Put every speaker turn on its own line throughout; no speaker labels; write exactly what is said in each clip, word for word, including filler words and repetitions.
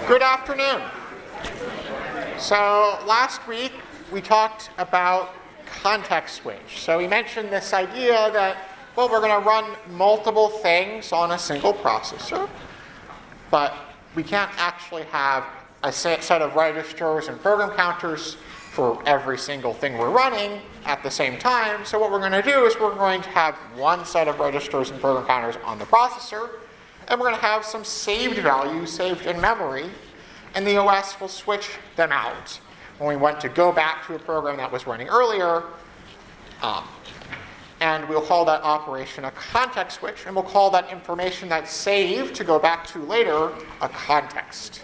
Good afternoon. So last week we talked about context switch. So we mentioned this idea that, well, we're going to run multiple things on a single processor, but we can't actually have a set of registers and program counters for every single thing we're running at the same time. So what we're going to do is we're going to have one set of registers and program counters on the processor, and we're going to have some saved values saved in memory, and the O S will switch them out when we want to go back to a program that was running earlier. Um, and we'll call that operation a context switch, and we'll call that information that's saved to go back to later a context.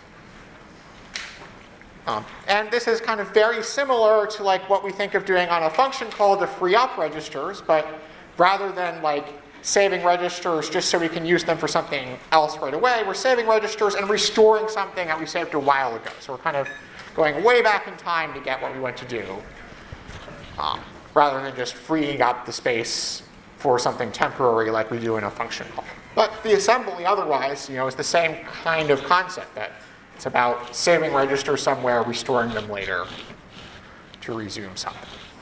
Um, and this is kind of very similar to like what we think of doing on a function called the free up registers, but rather than like saving registers just so we can use them for something else right away, we're saving registers and restoring something that we saved a while ago. So we're kind of going way back in time to get what we want to do, um, rather than just freeing up the space for something temporary like we do in a function call. But the assembly otherwise, you know, is the same kind of concept, that it's about saving registers somewhere, restoring them later to resume something.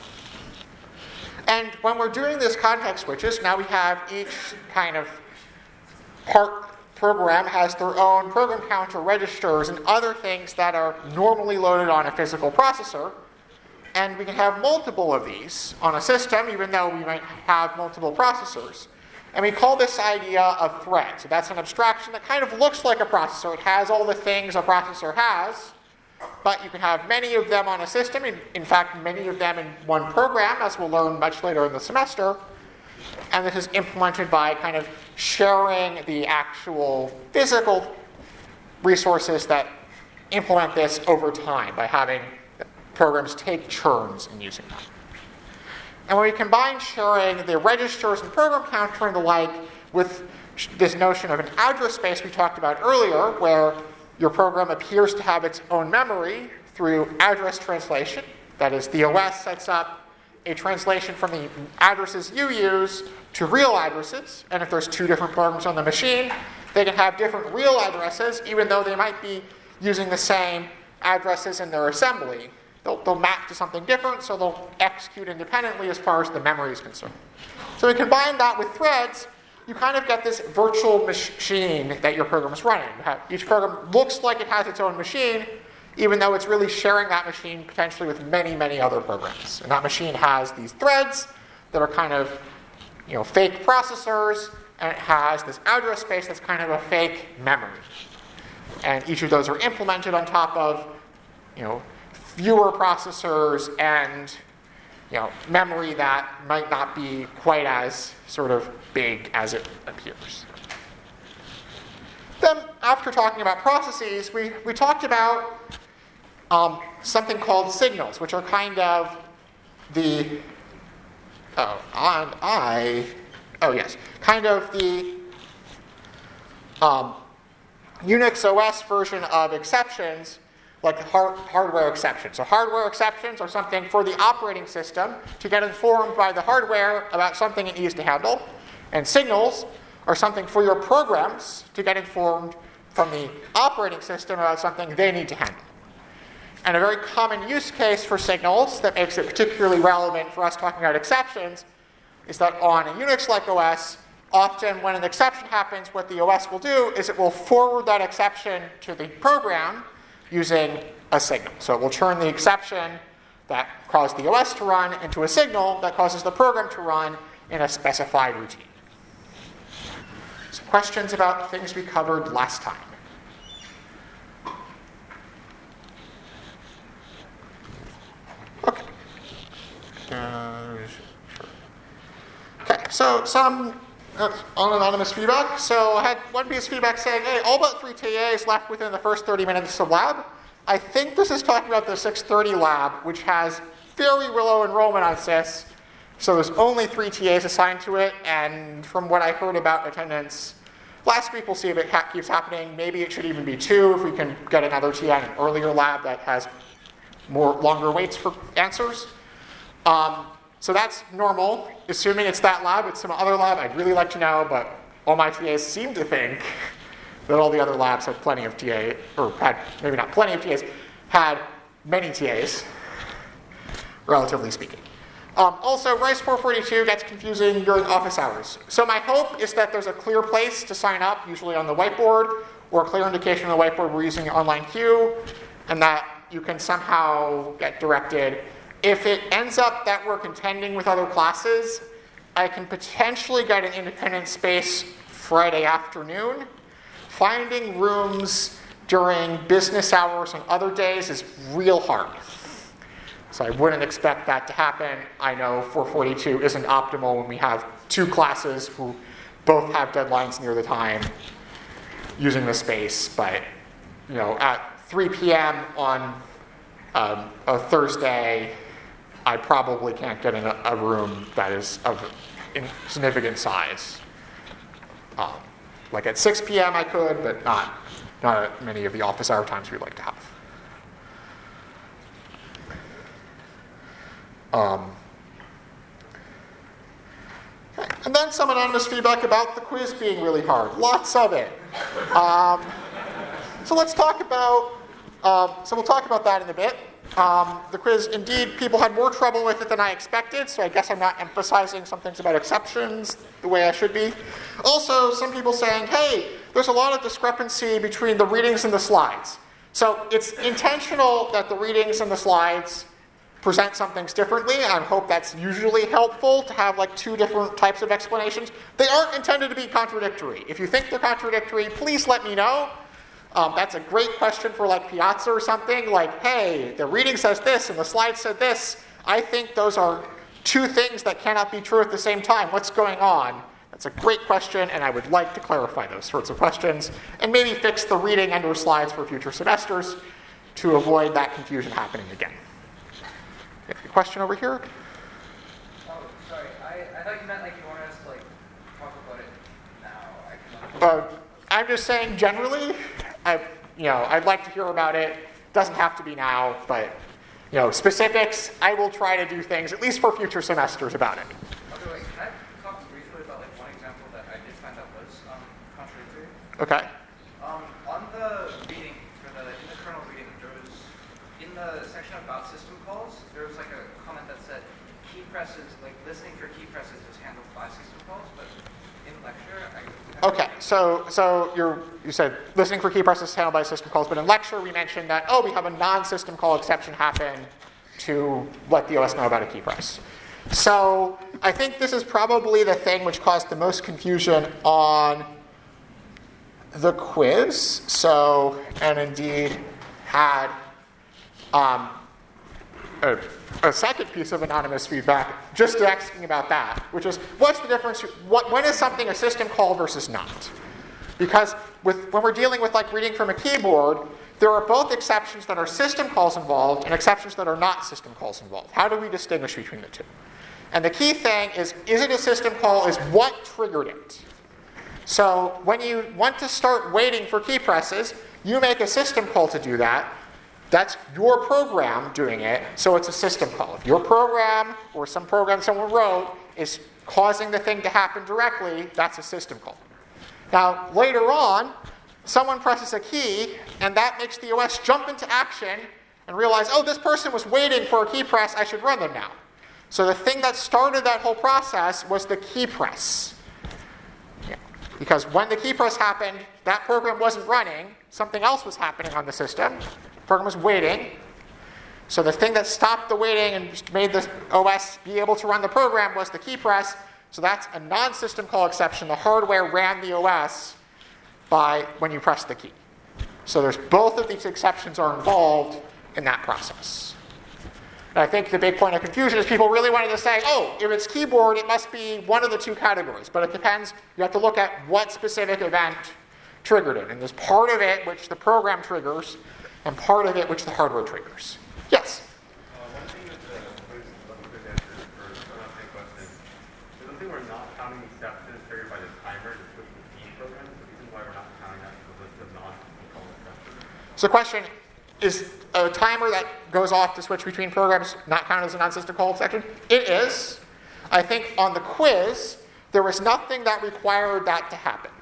And when we're doing this context switches, now we have each kind of part program has their own program counter registers and other things that are normally loaded on a physical processor. And we can have multiple of these on a system, even though we might have multiple processors. And we call this idea a thread. So that's an abstraction that kind of looks like a processor. It has all the things a processor has, but you can have many of them on a system. In, in fact, many of them in one program, as we'll learn much later in the semester. And this is implemented by kind of sharing the actual physical resources that implement this over time by having programs take turns in using them. And when we combine sharing the registers and program counter and the like with this notion of an address space we talked about earlier, where your program appears to have its own memory through address translation, that is, the O S sets up a translation from the addresses you use to real addresses, and if there's two different programs on the machine, they can have different real addresses, even though they might be using the same addresses in their assembly. They'll, they'll map to something different, so they'll execute independently as far as the memory is concerned. So we combine that with threads, you kind of get this virtual machine that your program is running. Each program looks like it has its own machine, even though it's really sharing that machine potentially with many, many other programs. And that machine has these threads that are kind of, you know, fake processors, and it has this address space that's kind of a fake memory. And each of those are implemented on top of, you know, fewer processors and, you know, memory that might not be quite as sort of big as it appears. Then, after talking about processes, we, we talked about um, something called signals, which are kind of the, oh, on I, oh yes, kind of the um, Unix O S version of exceptions, like hard, hardware exceptions. So hardware exceptions are something for the operating system to get informed by the hardware about something it needs to handle. And signals are something for your programs to get informed from the operating system about something they need to handle. And a very common use case for signals that makes it particularly relevant for us talking about exceptions is that on a Unix-like O S, often when an exception happens, what the O S will do is it will forward that exception to the program using a signal. So it will turn the exception that caused the O S to run into a signal that causes the program to run in a specified routine. So questions about things we covered last time? Okay. Uh, sure. Okay, so some uh, anonymous feedback. So I had one piece of feedback saying, hey, all but three T As left within the first thirty minutes of lab. I think this is talking about the six thirty lab, which has very low enrollment on sys. So there's only three T As assigned to it, and from what I heard about attendance last week, we'll see if it ha- keeps happening. Maybe it should even be two if we can get another T A in an earlier lab that has more longer waits for answers. Um, so that's normal. Assuming it's that lab, it's some other lab, I'd really like to know, but all my T As seem to think that all the other labs had plenty of T A, or had maybe not plenty of T As, had many T As, relatively speaking. Um, also, RICE four forty-two gets confusing during office hours. So my hope is that there's a clear place to sign up, usually on the whiteboard, or a clear indication on the whiteboard we're using an online queue, and that you can somehow get directed. If it ends up that we're contending with other classes, I can potentially get an independent space Friday afternoon. Finding rooms during business hours on other days is real hard. So I wouldn't expect that to happen. I know four forty-two isn't optimal when we have two classes who both have deadlines near the time using the space, but you know, at three p.m. on um, a Thursday, I probably can't get in a, a room that is of significant size. Um, like at six p.m. I could, but not, not at many of the office hour times we'd like to have. Um, okay. And then some anonymous feedback about the quiz being really hard. Lots of it. Um, so let's talk about, um, so we'll talk about that in a bit. Um, the quiz, indeed, people had more trouble with it than I expected, so I guess I'm not emphasizing some things about exceptions the way I should be. Also, some people saying, hey, there's a lot of discrepancy between the readings and the slides. So it's intentional that the readings and the slides present some things differently. I hope that's usually helpful to have like two different types of explanations. They aren't intended to be contradictory. If you think they're contradictory, please let me know. Um, that's a great question for like Piazza or something. Like, hey, the reading says this and the slide said this. I think those are two things that cannot be true at the same time. What's going on? That's a great question, and I would like to clarify those sorts of questions and maybe fix the reading and or slides for future semesters to avoid that confusion happening again. A question over here?
Oh, sorry. I, I thought you meant like you wanted us to like talk about it now. I
Uh, I'm just saying generally, I, you know, I'd like to hear about it. Doesn't have to be now, but you know, specifics, I will try to do things, at least for future semesters, about it.
Okay, wait. Can I talk briefly about like one example that I did find that was um, contradictory?
Okay.
Um, on the reading, for the in the kernel reading, there was in the section about system calls, there was like a comment that said key presses, like listening for key presses is handled by system calls, but in lecture, I
Okay, so so you're, you said listening for key presses is handled by system calls, but in lecture we mentioned that, oh, we have a non-system call exception happen to let the O S know about a key press. So I think this is probably the thing which caused the most confusion on the quiz. So, and indeed had um, a, a second piece of anonymous feedback just asking about that, which is what's the difference, what, when is something a system call versus not? Because with, when we're dealing with like reading from a keyboard, there are both exceptions that are system calls involved and exceptions that are not system calls involved. How do we distinguish between the two? And the key thing is, is it a system call is what triggered it? So when you want to start waiting for key presses, you make a system call to do that. That's your program doing it, so it's a system call. If your program or some program someone wrote is causing the thing to happen directly, that's a system call. Now, later on, someone presses a key, and that makes the O S jump into action and realize, oh, this person was waiting for a key press, I should run them now. So the thing that started that whole process was the key press. Yeah. Because when the key press happened, that program wasn't running, something else was happening on the system. The program was waiting. So the thing that stopped the waiting and just made the O S be able to run the program was the key press. So that's a non-system call exception. The hardware ran the O S by when you press the key. So there's both of these exceptions are involved in that process. And I think the big point of confusion is people really wanted to say, oh, if it's keyboard, it must be one of the two categories. But it depends. You have to look at what specific event triggered it. And there's part of it which the program triggers, and part of it which the hardware triggers. Yes?
Uh, one thing that the quiz doesn't good answer for not saying question. There's one thing we're not counting exceptions triggered by the timer to switch between programs. The reason why we're not counting that is the list of non-call exceptions.
So question, is a timer that goes off to switch between programs not counted as a non-system call exception? It is. I think on the quiz, there was nothing that required that to happen.
Well,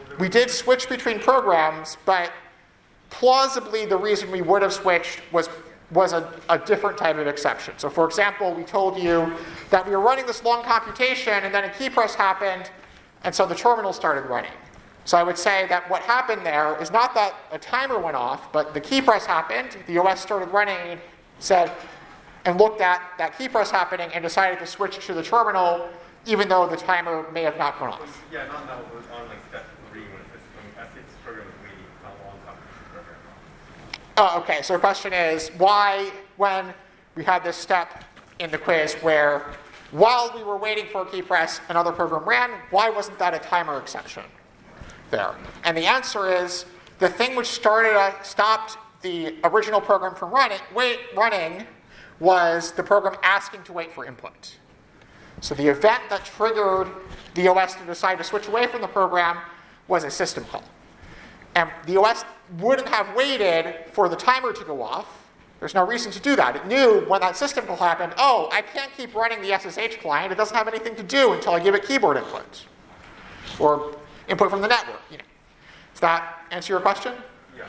we did switch between programs, but plausibly the reason we would have switched was was a, a different type of exception. So for example, we told you that we were running this long computation and then a key press happened, and so the terminal started running. So I would say that what happened there is not that a timer went off, but the key press happened, the O S started running and said, and looked at that key press happening and decided to switch to the terminal, even though the timer may have not gone off.
Yeah, not now, it was on like step three when it's when S six program was waiting, not a long computation program.
Oh, okay, so the question is, why, when we had this step in the quiz where while we were waiting for a key press, another program ran, why wasn't that a timer exception there? And the answer is, the thing which started, uh, stopped the original program from running, wait, running was the program asking to wait for input. So the event that triggered the O S to decide to switch away from the program was a system call. And the O S wouldn't have waited for the timer to go off. There's no reason to do that. It knew when that system call happened, oh, I can't keep running the S S H client. It doesn't have anything to do until I give it keyboard input. Or input from the network. You know. Does that answer your question?
Yeah.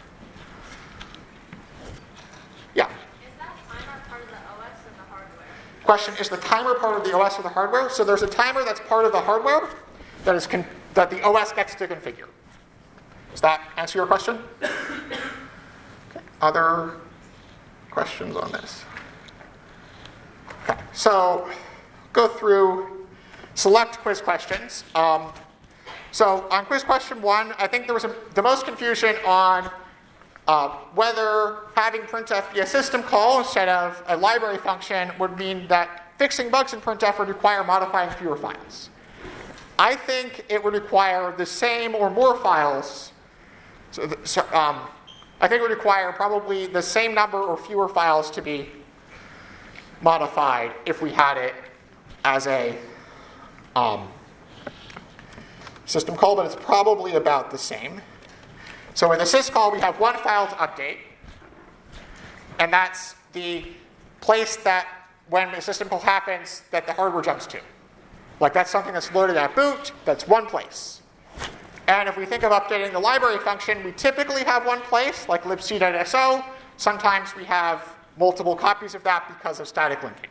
Yeah.
Is that timer part of the O S or the hardware?
Question, is the timer part of the O S or the hardware? So there's a timer that's part of the hardware that is con- that the O S gets to configure. Does that answer your question? Okay. Other questions on this? Okay. So go through select quiz questions. Um, so on quiz question one, I think there was a, the most confusion on uh, whether having printf be a system call instead of a library function would mean that fixing bugs in printf would require modifying fewer files. I think it would require the same or more files. So, the, so um, I think it would require probably the same number or fewer files to be modified if we had it as a um, system call, but it's probably about the same. So with a syscall, we have one file to update, and that's the place that when a system call happens that the hardware jumps to. Like that's something that's loaded at boot, that's one place. And if we think of updating the library function, we typically have one place, like libc.so. Sometimes we have multiple copies of that because of static linking.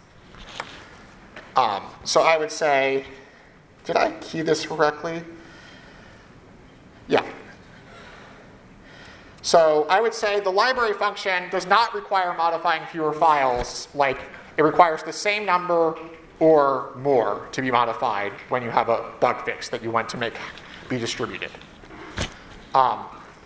Um, so I would say, did I key this correctly? Yeah. So I would say the library function does not require modifying fewer files. Like it requires the same number or more to be modified when you have a bug fix that you want to make be distributed. Um,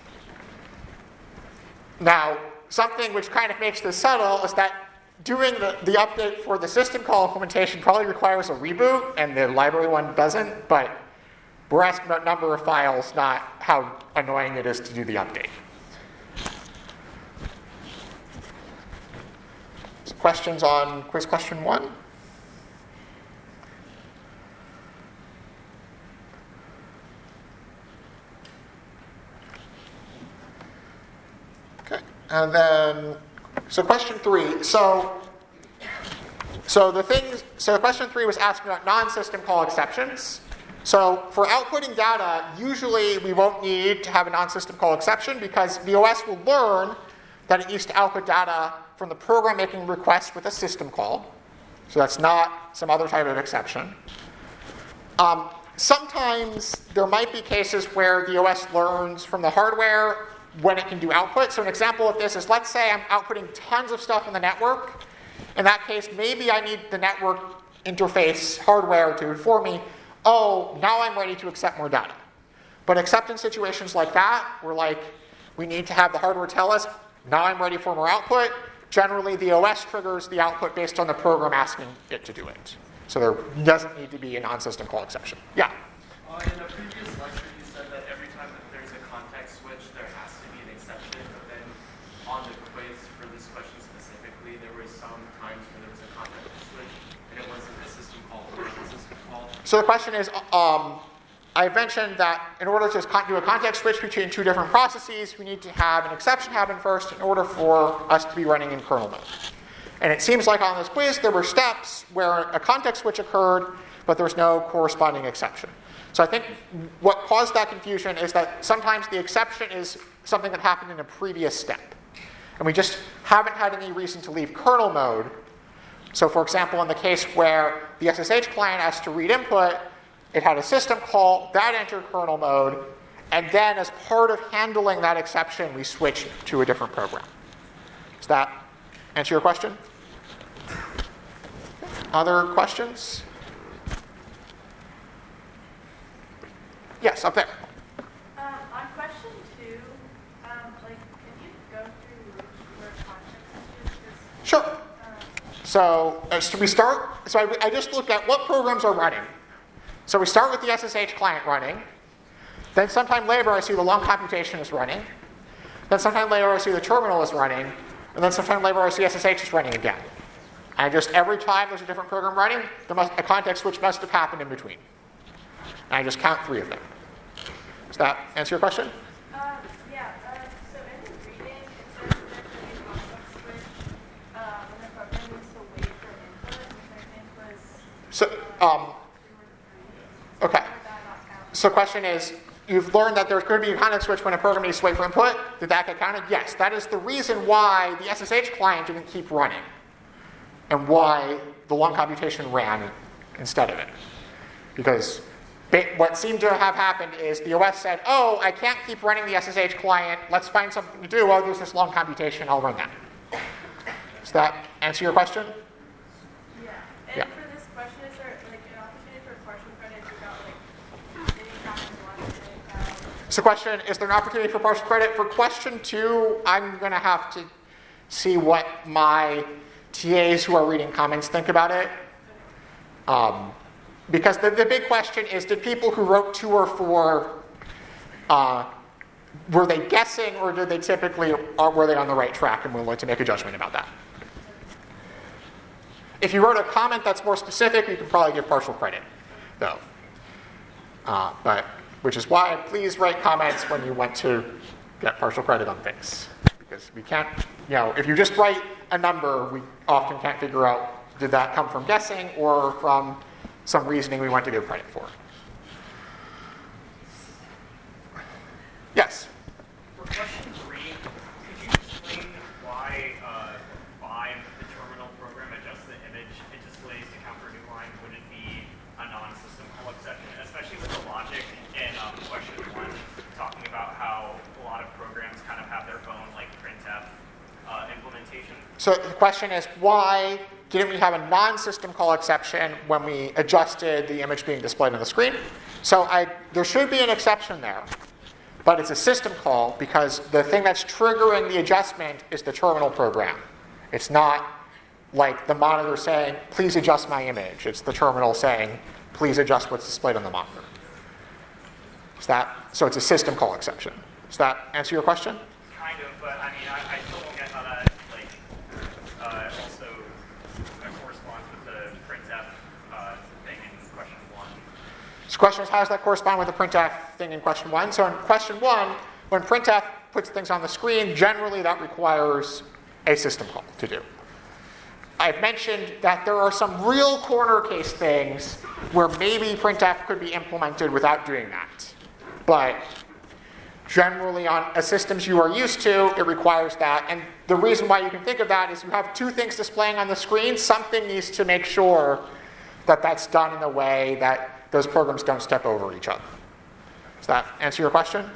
now, something which kind of makes this subtle is that doing the, the update for the system call implementation probably requires a reboot, and the library one doesn't, but we're asking about number of files, not how annoying it is to do the update. So questions on quiz question one? Okay, and then, so question three. So, so the things, so question three was asking about non-system call exceptions. So for outputting data, usually we won't need to have a non-system call exception because the O S will learn that it needs to output data from the program making request with a system call. So that's not some other type of exception. Um, sometimes there might be cases where the O S learns from the hardware when it can do output. So an example of this is, let's say I'm outputting tons of stuff in the network. In that case, maybe I need the network interface hardware to inform me, oh, now I'm ready to accept more data. But except in situations like that, where like we need to have the hardware tell us, now I'm ready for more output, generally the O S triggers the output based on the program asking it to do it. So there doesn't need to be a non-system call exception. Yeah?
Uh, in a previous lecture, you said that every time that there's a context switch, there has to be an exception. But then on the quiz for this question specifically, there were some times when there was a context switch, and it wasn't a system call or a system call.
So the question is, um, I mentioned that in order to do a context switch between two different processes, we need to have an exception happen first in order for us to be running in kernel mode. And it seems like on this quiz, there were steps where a context switch occurred, but there was no corresponding exception. So I think what caused that confusion is that sometimes the exception is something that happened in a previous step. And we just haven't had any reason to leave kernel mode. So for example, in the case where the S S H client has to read input, it had a system call, that entered kernel mode, and then as part of handling that exception, we switched to a different program. Does that answer your question? Other questions? Yes, up there.
Um, on question two, um, like, can you go through where context switches?
Sure.
Um,
So, uh, so we start, so I, I just looked at what programs are running. So we start with the S S H client running. Then sometime later I see the long computation is running. Then sometime later I see the terminal is running. And then sometime later I see S S H is running again. And just every time there's a different program running, there must, a context switch must have happened in between. And I just count three of them. Does that answer your question?
Um, yeah, uh, so in the reading, it says that there could be a context switch uh, when the program needs to wait for input, which I think was
So, um, okay. So the question is, you've learned that there's going to be a context switch when a program needs to wait for input. Did that get counted? Yes. That is the reason why the S S H client didn't keep running and why the long computation ran instead of it. Because what seemed to have happened is the O S said, oh, I can't keep running the S S H client. Let's find something to do. Oh, there's this long computation. I'll run that. Does that answer your question?
Yeah. And
Yeah.
for this question, is there like an opportunity for partial credit about like any comments one thing?
So question, is there an opportunity for partial credit? For question two, I'm going to have to see what my T As who are reading comments think about it. Um, because the, the big question is, did people who wrote two or four, uh, were they guessing or did they typically, or were they on the right track, and we're going to make a judgment about that. If you wrote a comment that's more specific, you can probably give partial credit, though. Uh, but, which is why please write comments when you want to get partial credit on things. Because we can't, you know, if you just write a number, we often can't figure out, did that come from guessing or from some reasoning we want to give credit for. Yes?
For question three, could you explain why uh, five, the terminal program, adjusts the image it displays to count for a new line? Would it be a non-system call exception, especially with the logic in um, question one, talking about how a lot of programs kind of have their own like printf uh, implementation?
So the question is, why didn't we have a non-system call exception when we adjusted the image being displayed on the screen? So I, there should be an exception there, but it's a system call because the thing that's triggering the adjustment is the terminal program. It's not like the monitor saying, please adjust my image. It's the terminal saying, please adjust what's displayed on the monitor. Is that, so it's a system call exception. Does that answer your question?
Kind of, but I mean, I, I still don't get how that like uh, also uh, corresponds with the printf uh, thing in question one.
So the question is, how does that correspond with the printf thing in question one? So in question one, when printf puts things on the screen, generally that requires a system call to do. I've mentioned that there are some real corner case things where maybe printf could be implemented without doing that. But generally on a systems you are used to, it requires that. And the reason why you can think of that is you have two things displaying on the screen. Something needs to make sure that that's done in a way that those programs don't step over each other. Does that answer your question?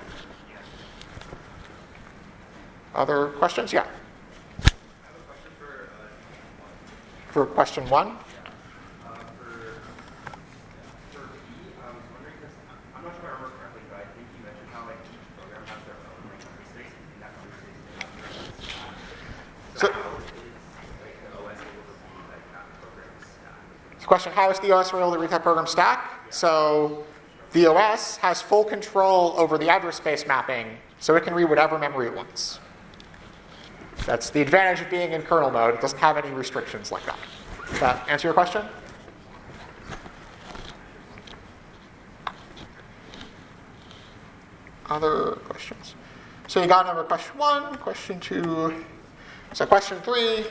Other questions? Yeah.
I have a question for, uh,
For question one?
uh, for, for B, I was wondering, because I'm not sure if I remember correctly, but I think you mentioned how like each program has their own like heuristics, and that heuristics they have their own stack. So,
So-
how is like the O S able to read like that program stack?
So question, how is the O S able to read that program stack? So the O S has full control over the address space mapping, so it can read whatever memory it wants. That's the advantage of being in kernel mode. It doesn't have any restrictions like that. Does that answer your question? Other questions? So you got number question one, question two. So question three.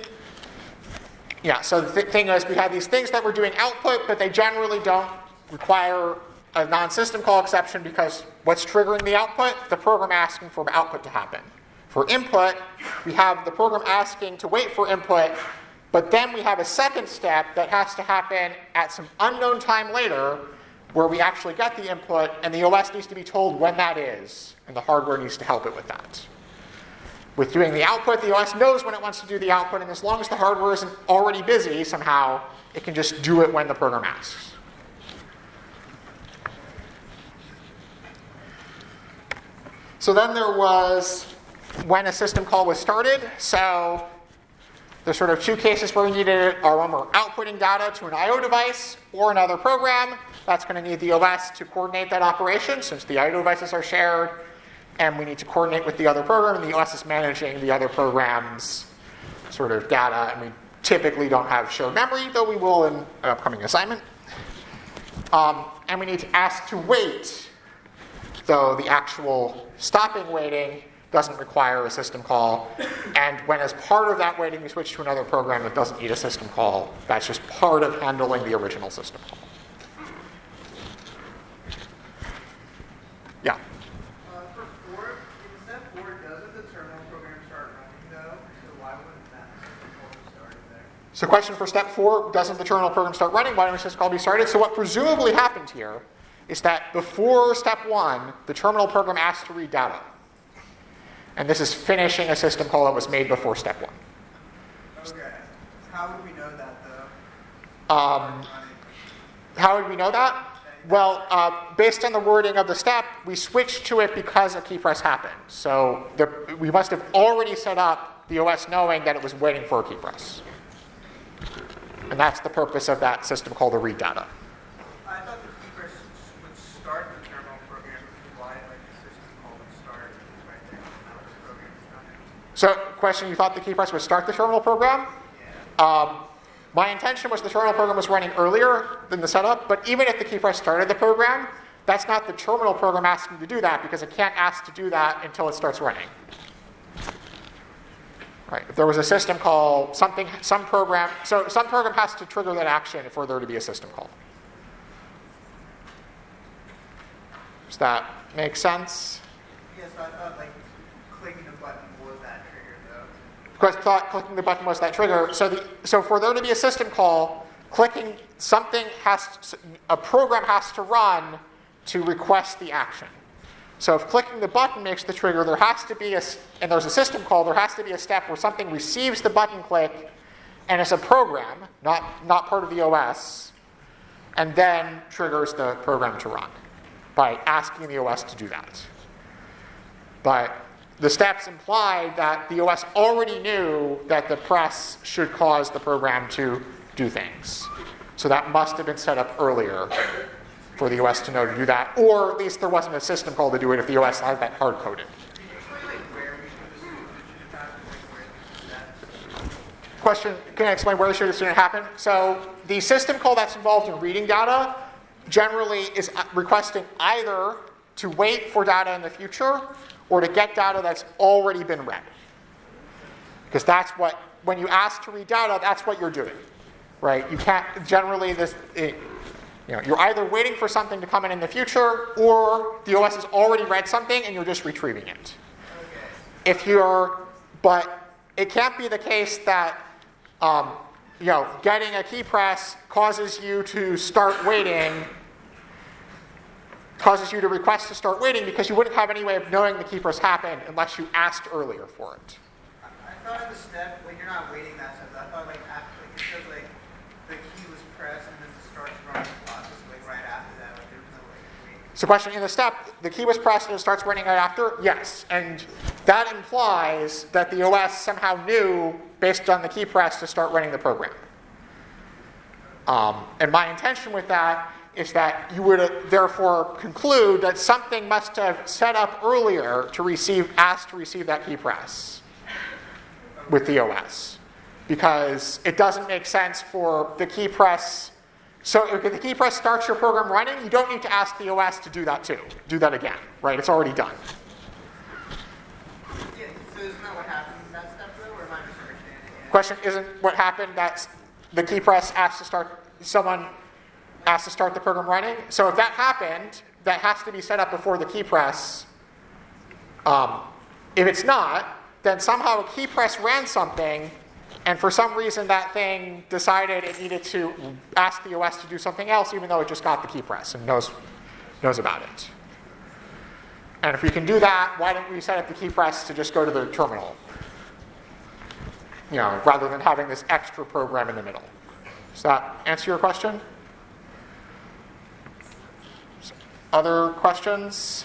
Yeah, so the th- thing is we have these things that we're doing output, but they generally don't require a non-system call exception because what's triggering the output? The program asking for output to happen. For input, we have the program asking to wait for input, but then we have a second step that has to happen at some unknown time later where we actually get the input, and the O S needs to be told when that is, and the hardware needs to help it with that. With doing the output, the O S knows when it wants to do the output, and as long as the hardware isn't already busy somehow, it can just do it when the program asks. So then there was when a system call was started. So there's sort of two cases where we needed it are when we're outputting data to an I O device or another program. That's going to need the O S to coordinate that operation since the I O devices are shared, and we need to coordinate with the other program, and the O S is managing the other program's sort of data, and we typically don't have shared memory, though we will in an upcoming assignment. Um, and we need to ask to wait, though the actual stopping waiting doesn't require a system call. And when as part of that waiting we switch to another program that doesn't need a system call, that's just part of handling the original system call. Yeah?
Uh, for four, in step four, doesn't the terminal program start running though? So why wouldn't that system call be started there?
So question for step four, doesn't the terminal program start running? Why don't the system call be started? So what presumably happened here is that before step one, the terminal program asked to read data. And this is finishing a system call that was made before step one.
Okay. How would we know that though?
Um, how would we know that? Well, uh, based on the wording of the step, we switched to it because a key press happened. So the, we must have already set up the O S knowing that it was waiting for a key press. And that's the purpose of that system call to read data.
I thought the key press would start the terminal program, which is why like the system call would start right there. Now the program is done.
So, question, you thought the key press would start the terminal program?
Yeah.
Um, my intention was the terminal program was running earlier than the setup, but even if the key press started the program, that's not the terminal program asking to do that because it can't ask to do that until it starts running. Right. If there was a system call, something, some program, so some program has to trigger that action for there to be a system call. Does that make sense?
Yes, I thought like clicking the button was that trigger though.
Because thought clicking the button was that trigger. So, the, so for there to be a system call, clicking something has to, a program has to run to request the action. So if clicking the button makes the trigger, there has to be a, and there's a system call, there has to be a step where something receives the button click, and it's a program, not not part of the O S, and then triggers the program to run by asking the O S to do that. But the steps implied that the O S already knew that the press should cause the program to do things. So that must have been set up earlier for the O S to know to do that, or at least there wasn't a system call to do it if the O S had that hard-coded. Question, can I explain where should the student happen? So the system call that's involved in reading data generally is requesting either to wait for data in the future or to get data that's already been read. Because that's what, when you ask to read data, that's what you're doing, right? You can't, generally this, it, you know, you're either waiting for something to come in in the future or the O S has already read something and you're just retrieving it.
Okay.
If you're, but it can't be the case that, um, you know, getting a key press causes you to start waiting, causes you to request to start waiting because you wouldn't have any way of knowing the key press happened unless you asked earlier for it.
I, I thought in the step when you're not waiting that step, I thought like after like it says like the key was pressed and then it starts running the process like right after that. Like there's no like waiting.
So question in the step, the key was pressed and it starts running right after? Yes. And that implies that the O S somehow knew, based on the key press, to start running the program. Um, and my intention with that is that you would uh, therefore conclude that something must have set up earlier to receive, ask to receive that key press with the O S. Because it doesn't make sense for the key press. So if the key press starts your program running, you don't need to ask the O S to do that too. Do that again, right? It's already done.
Yeah, so isn't that what happens in that step though, or am I misunderstanding it?
Question isn't what happened that the key press asked to start someone, asked to start the program running. So if that happened, that has to be set up before the key press. Um, if it's not, then somehow a key press ran something, and for some reason that thing decided it needed to ask the O S to do something else, even though it just got the key press and knows, knows about it. And if we can do that, why don't we set up the key press to just go to the terminal? You know, rather than having this extra program in the middle. Does that answer your question? Other questions?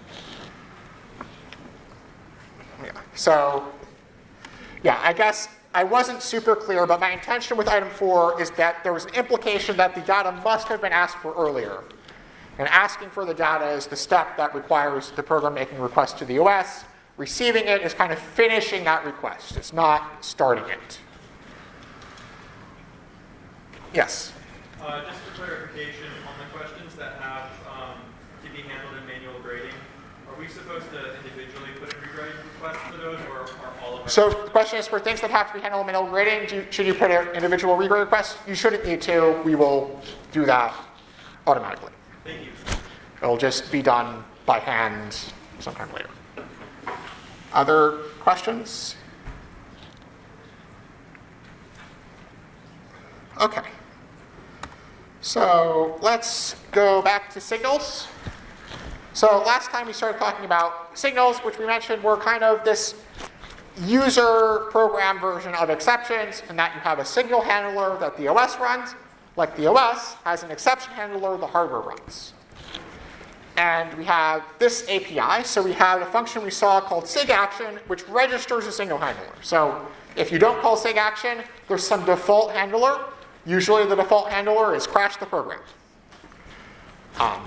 Yeah. So, yeah, I guess I wasn't super clear, but my intention with item four is that there was an implication that the data must have been asked for earlier. And asking for the data is the step that requires the program making a request to the O S. Receiving it is kind of finishing that request. It's not starting it. Yes?
Uh, just for clarification, on the questions that have um, to be handled in manual grading, are we supposed to individually put in rewrite requests for those, or are all of them?
So the question is, for things that have to be handled in manual grading, do you, should you put an individual regrade request? You shouldn't need to. We will do that automatically.
Thank you.
It'll just be done by hand sometime later. Other questions? Okay. So let's go back to signals. So last time we started talking about signals, which we mentioned were kind of this user program version of exceptions, in that you have a signal handler that the O S runs, like the O S has an exception handler the hardware runs. And we have this A P I. So we have a function we saw called SIGAction, which registers a signal handler. So if you don't call SIGAction, there's some default handler. Usually the default handler is crash the program. Um,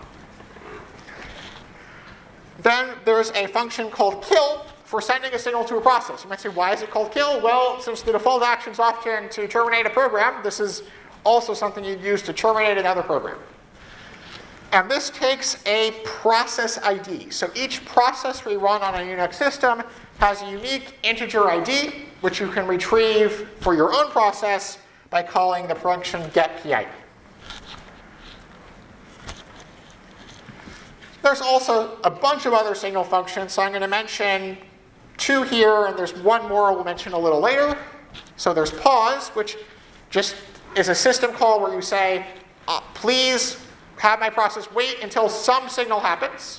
then there's a function called kill for sending a signal to a process. You might say, why is it called kill? Well, since the default action is often to terminate a program, this is also something you'd use to terminate another program. And this takes a process I D. So each process we run on a Unix system has a unique integer I D, which you can retrieve for your own process by calling the function getPID. There's also a bunch of other signal functions, so I'm going to mention two here, and there's one more we'll mention a little later. So there's pause, which just is a system call where you say, uh, please have my process wait until some signal happens.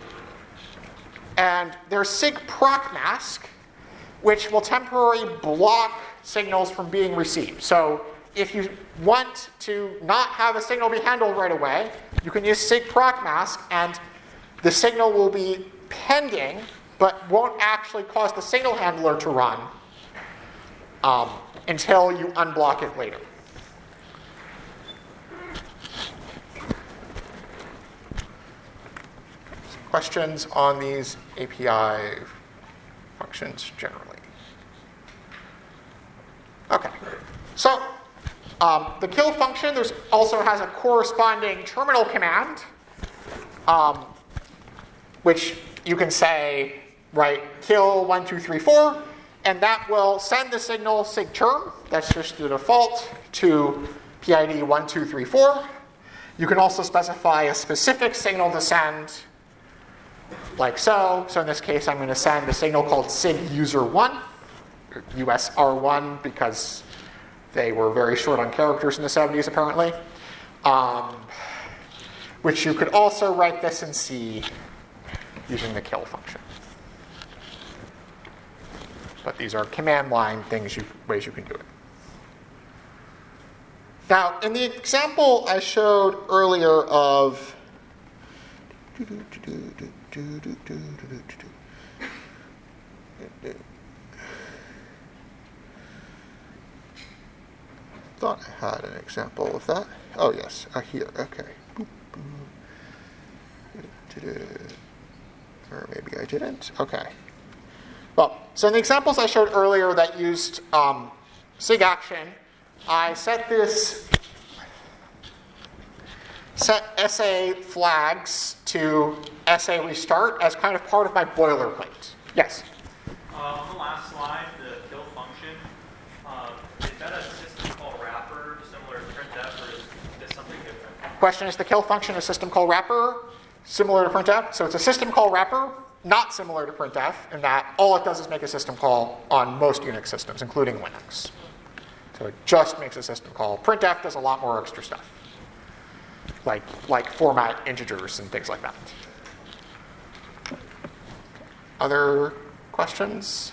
And there's sigprocmask, which will temporarily block signals from being received. So if you want to not have a signal be handled right away, you can use sigprocmask, and the signal will be pending, but won't actually cause the signal handler to run um, until you unblock it later. Questions on these A P I functions generally? Okay, so um, the kill function there's also has a corresponding terminal command, um, which you can say, right, kill one two three four, and that will send the signal sigterm, that's just the default, to P I D one two three four. You can also specify a specific signal to send, like so. So in this case, I'm going to send a signal called sig user one, or U S R one, because they were very short on characters in the seventies, apparently. Um, which you could also write this in C using the kill function. But these are command line things, you, ways you can do it. Now, in the example I showed earlier of thought I had an example of that. Oh yes, uh, here. Okay. Or maybe I didn't. Okay. Well, so in the examples I showed earlier that used um, SIGAction, I set this set S A flags to S A restart as kind of part of my boilerplate. Yes?
Uh, on the last slide, the kill function, uh, is that a system call wrapper similar to printf, or is this something different?
Question, is the kill function a system call wrapper similar to printf? So it's a system call wrapper, not similar to printf, in that all it does is make a system call on most Unix systems, including Linux. So it just makes a system call. Printf does a lot more extra stuff, like, like format integers and things like that. Other questions?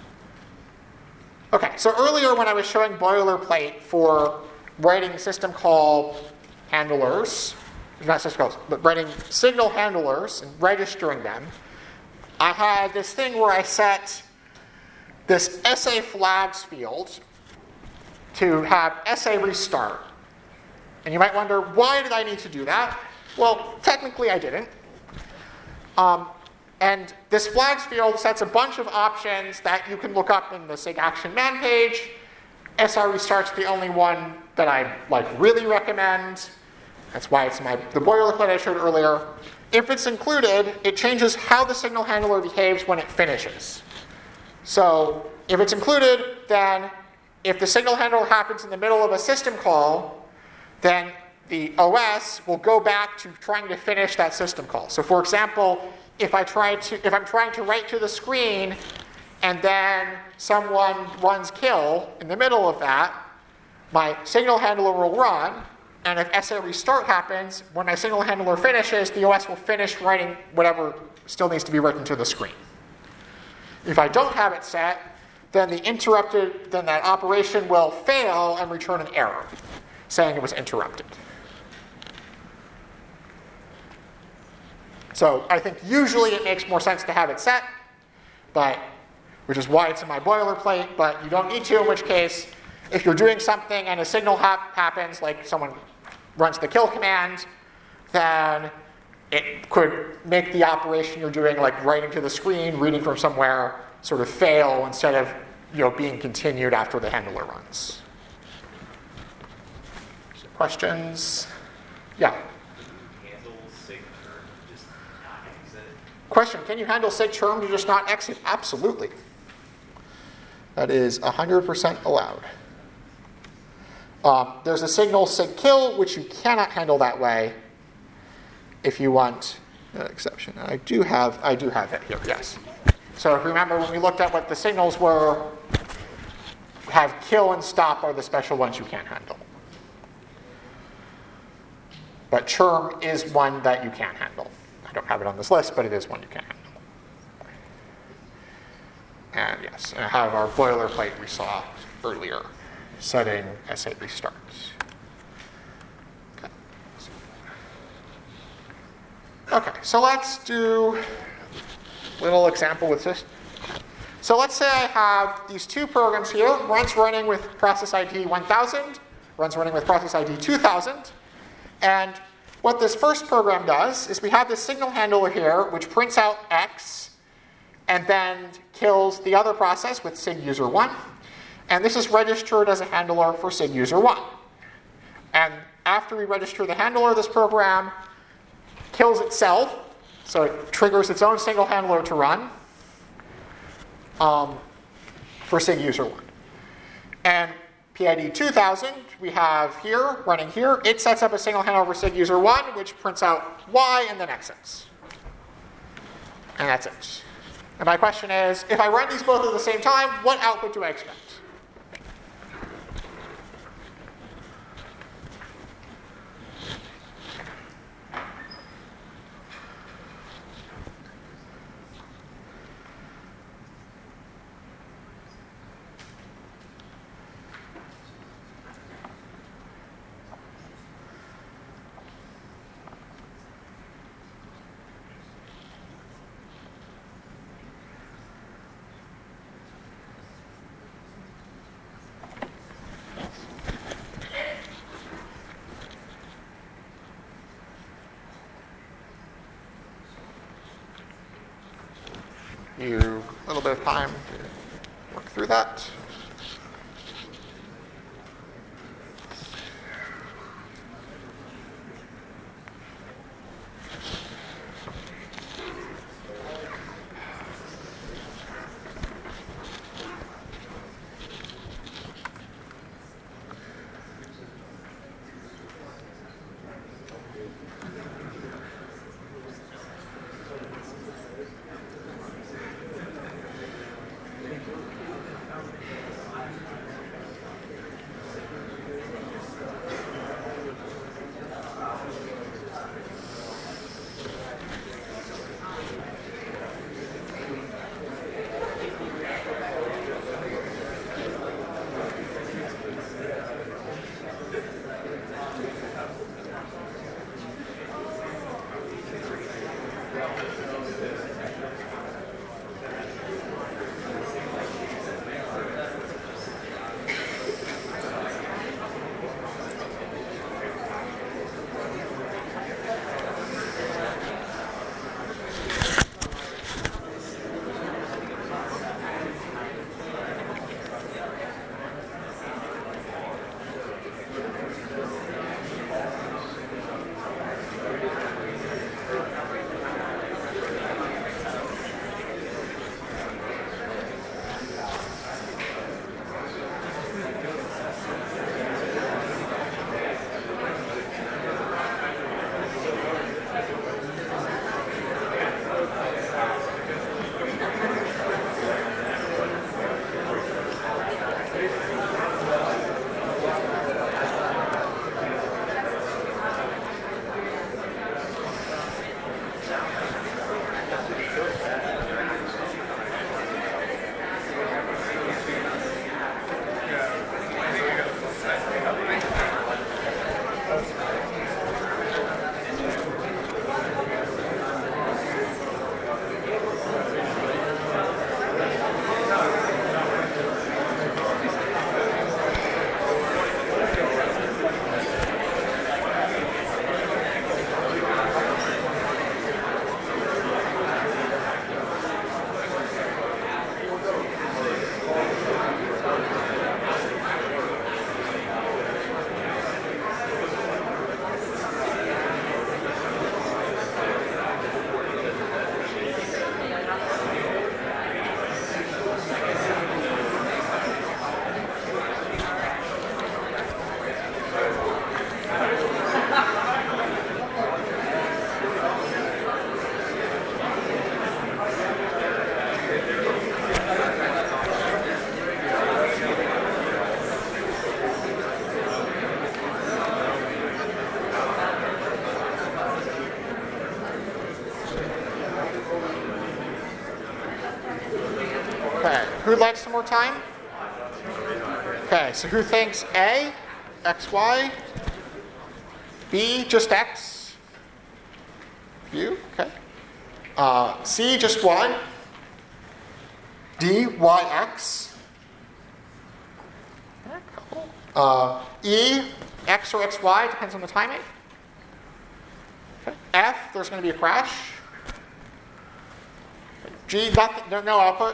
Okay, so earlier when I was showing boilerplate for writing system call handlers, not system calls, but writing signal handlers and registering them, I had this thing where I set this S A flags field to have S A restart. And you might wonder, why did I need to do that? Well, technically I didn't. Um, and this flags field sets a bunch of options that you can look up in the SIG action man page. S A restart's the only one that I like really recommend. That's why it's my the boilerplate I showed earlier. If it's included, it changes how the signal handler behaves when it finishes. So if it's included, then if the signal handler happens in the middle of a system call, then the O S will go back to trying to finish that system call. So for example, if I try to if I'm trying to write to the screen and then someone runs kill in the middle of that, my signal handler will run, and if S A restart happens, when my signal handler finishes, the O S will finish writing whatever still needs to be written to the screen. If I don't have it set, then the interrupted, then that operation will fail and return an error, saying it was interrupted. So I think usually it makes more sense to have it set, but which is why it's in my boilerplate, but you don't need to, in which case, if you're doing something and a signal hap- happens, like someone runs the kill command, then it could make the operation you're doing, like writing to the screen, reading from somewhere, sort of fail instead of you know, being continued after the handler runs. Questions? Yeah?
Handle sig term, just not exit.
Question, can you handle sig term to just not exit? Absolutely. That is one hundred percent allowed. Um, there's a signal sig kill, which you cannot handle that way if you want an exception. And I do have I do have it here, yes. So if you remember when we looked at what the signals were, have kill and stop are the special ones you can't handle. But churn is one that you can handle. I don't have it on this list, but it is one you can handle. And yes, and I have our boilerplate we saw earlier, setting S A restarts. Okay. Okay, so let's do a little example with this. So let's say I have these two programs here. One's running with process I D one thousand, one's running with process I D two thousand. And what this first program does is we have this signal handler here, which prints out X, and then kills the other process with sig user one. And this is registered as a handler for sig user one. And after we register the handler, this program kills itself, so it triggers its own single handler to run um, for sig user one. And P I D two thousand we have here, running here, it sets up a single handler for sig user one, which prints out Y and then exits. And that's it. And my question is, if I run these both at the same time, what output do I expect? You a little bit of time to work through that. Who'd like some more time? Okay, so who thinks A, X, Y? B, just X? You? Okay. Uh, C, just Y? D, Y, X? Okay, cool. Uh, E, X or X, Y, depends on the timing. Okay. F, there's going to be a crash. G, nothing, no, no output.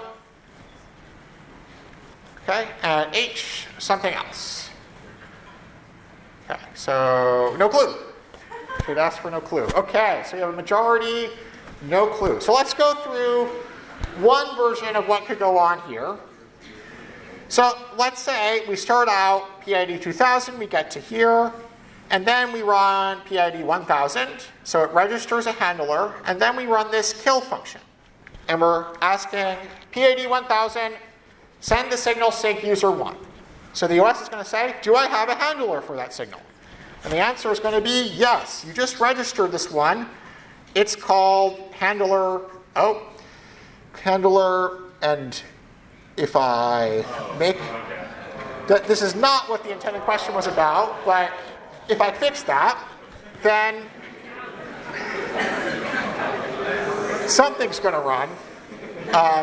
Okay, and H, something else. Okay, so no clue. Should ask for no clue. Okay, so you have a majority, no clue. So let's go through one version of what could go on here. So let's say we start out P I D two thousand, we get to here, and then we run P I D one thousand, so it registers a handler, and then we run this kill function. And we're asking P I D one thousand, send the signal sig user one. So the O S is going to say, do I have a handler for that signal? And the answer is going to be yes. You just registered this one. It's called handler, oh, handler, and if I make, th- this is not what the intended question was about, but if I fix that, then something's going to run. Um,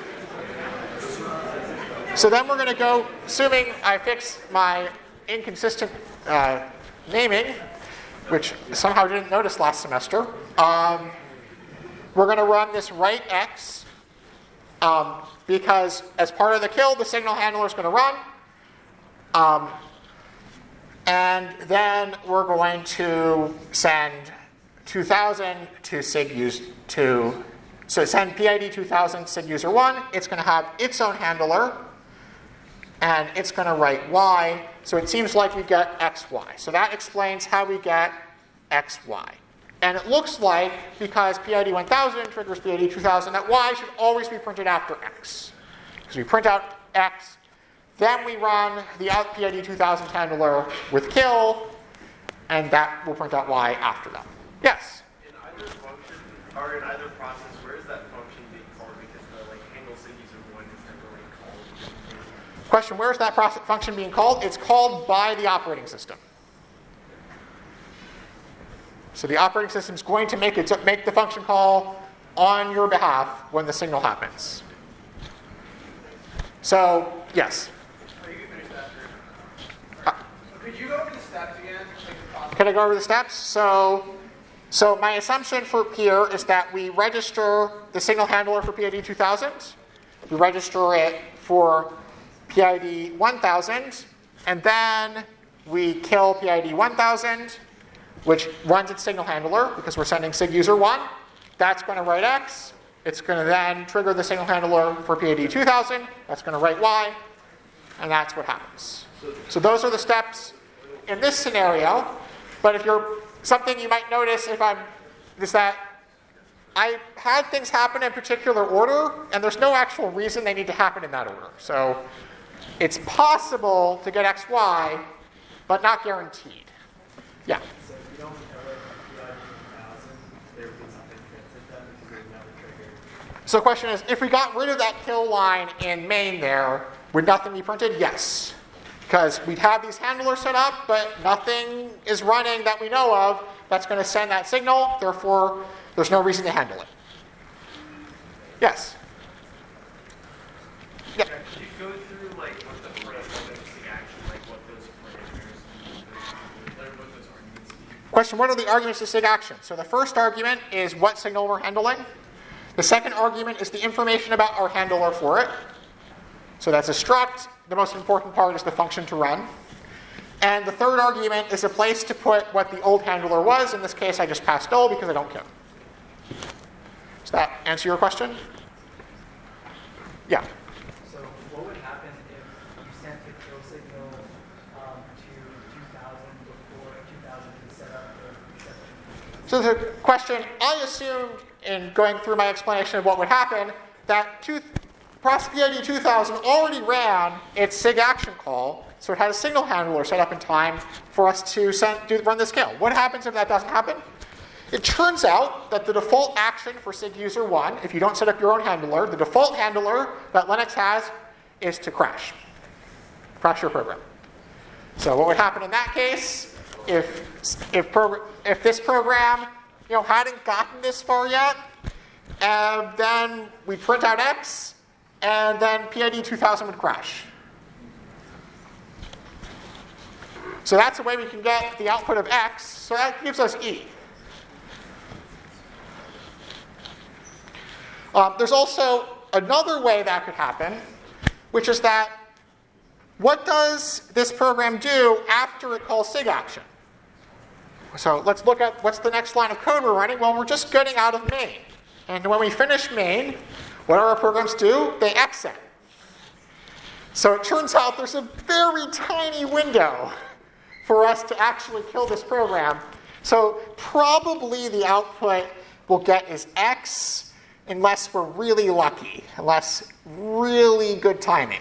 so then we're going to go, assuming I fix my inconsistent uh, naming, which somehow I didn't notice last semester, um, we're going to run this write X, um, because as part of the kill, the signal handler is going to run. Um, and then we're going to send two thousand to sig use to, so send P I D two thousand sig user one. It's going to have its own handler, and it's going to write Y. So it seems like we get X Y. So that explains how we get X Y. And it looks like, because P I D one thousand triggers P I D two thousand, that Y should always be printed after X. Because we print out X, then we run the out P I D two thousand handler with kill, and that will print out Y after that. Yes?
In either function, or in either process, where is that function being called? Because the like handle sig user one is never really called.
Question, where is that process function being called? It's called by the operating system. So the operating system is going to make, it, make the function call on your behalf when the signal happens. So, yes?
Oh, you can finish that.
Uh,
Could you go over the steps again? Like the process?
Can I go over the steps? So, so my assumption for here is that we register the signal handler for P I D two thousand. We register it for P I D one thousand, and then we kill P I D one thousand, which runs its signal handler because we're sending sig user one. That's going to write X. It's going to then trigger the signal handler for P I D two thousand. That's going to write Y, and that's what happens. So those are the steps in this scenario. But if you're something you might notice if I'm is that I had things happen in particular order, and there's no actual reason they need to happen in that order. So it's possible to get X Y, but not guaranteed. Yeah.
So if you don't ever P I D one thousand, there would be something fixed then because it would never trigger.
So the question is, if we got rid of that kill line in main there, would nothing be printed? Yes. Because we'd have these handlers set up, but nothing is running that we know of that's going to send that signal. Therefore, there's no reason to handle it. Yes? Yeah.
Could you go through like what the parameters of action, like what those parameters, what those arguments mean?
Question, what are the arguments to sig action? So the first argument is what signal we're handling. The second argument is the information about our handler for it. So that's a struct. The most important part is the function to run. And the third argument is a place to put what the old handler was. In this case, I just passed null because I don't care. Does that answer your question? Yeah.
So what would happen if you sent the kill signal um, to two thousand before two thousand is set up the reception?
So the question, I assumed in going through my explanation of what would happen, that two, process P I D two thousand already ran its sig action call, so it had a signal handler set up in time for us to send, do, run this kill. What happens if that doesn't happen? It turns out that the default action for sig user one, if you don't set up your own handler, the default handler that Linux has is to crash. Crash your program. So what would happen in that case, if, if, progr- if this program you know, hadn't gotten this far yet, and then we print out X, and then P I D two thousand would crash. So that's the way we can get the output of X, so that gives us E. Um, there's also another way that could happen, which is that what does this program do after it calls sig action? So let's look at what's the next line of code we're running. Well, we're just getting out of main. And when we finish main, what do our programs do? They exit. So it turns out there's a very tiny window for us to actually kill this program. So probably the output we'll get is X, unless we're really lucky, unless really good timing.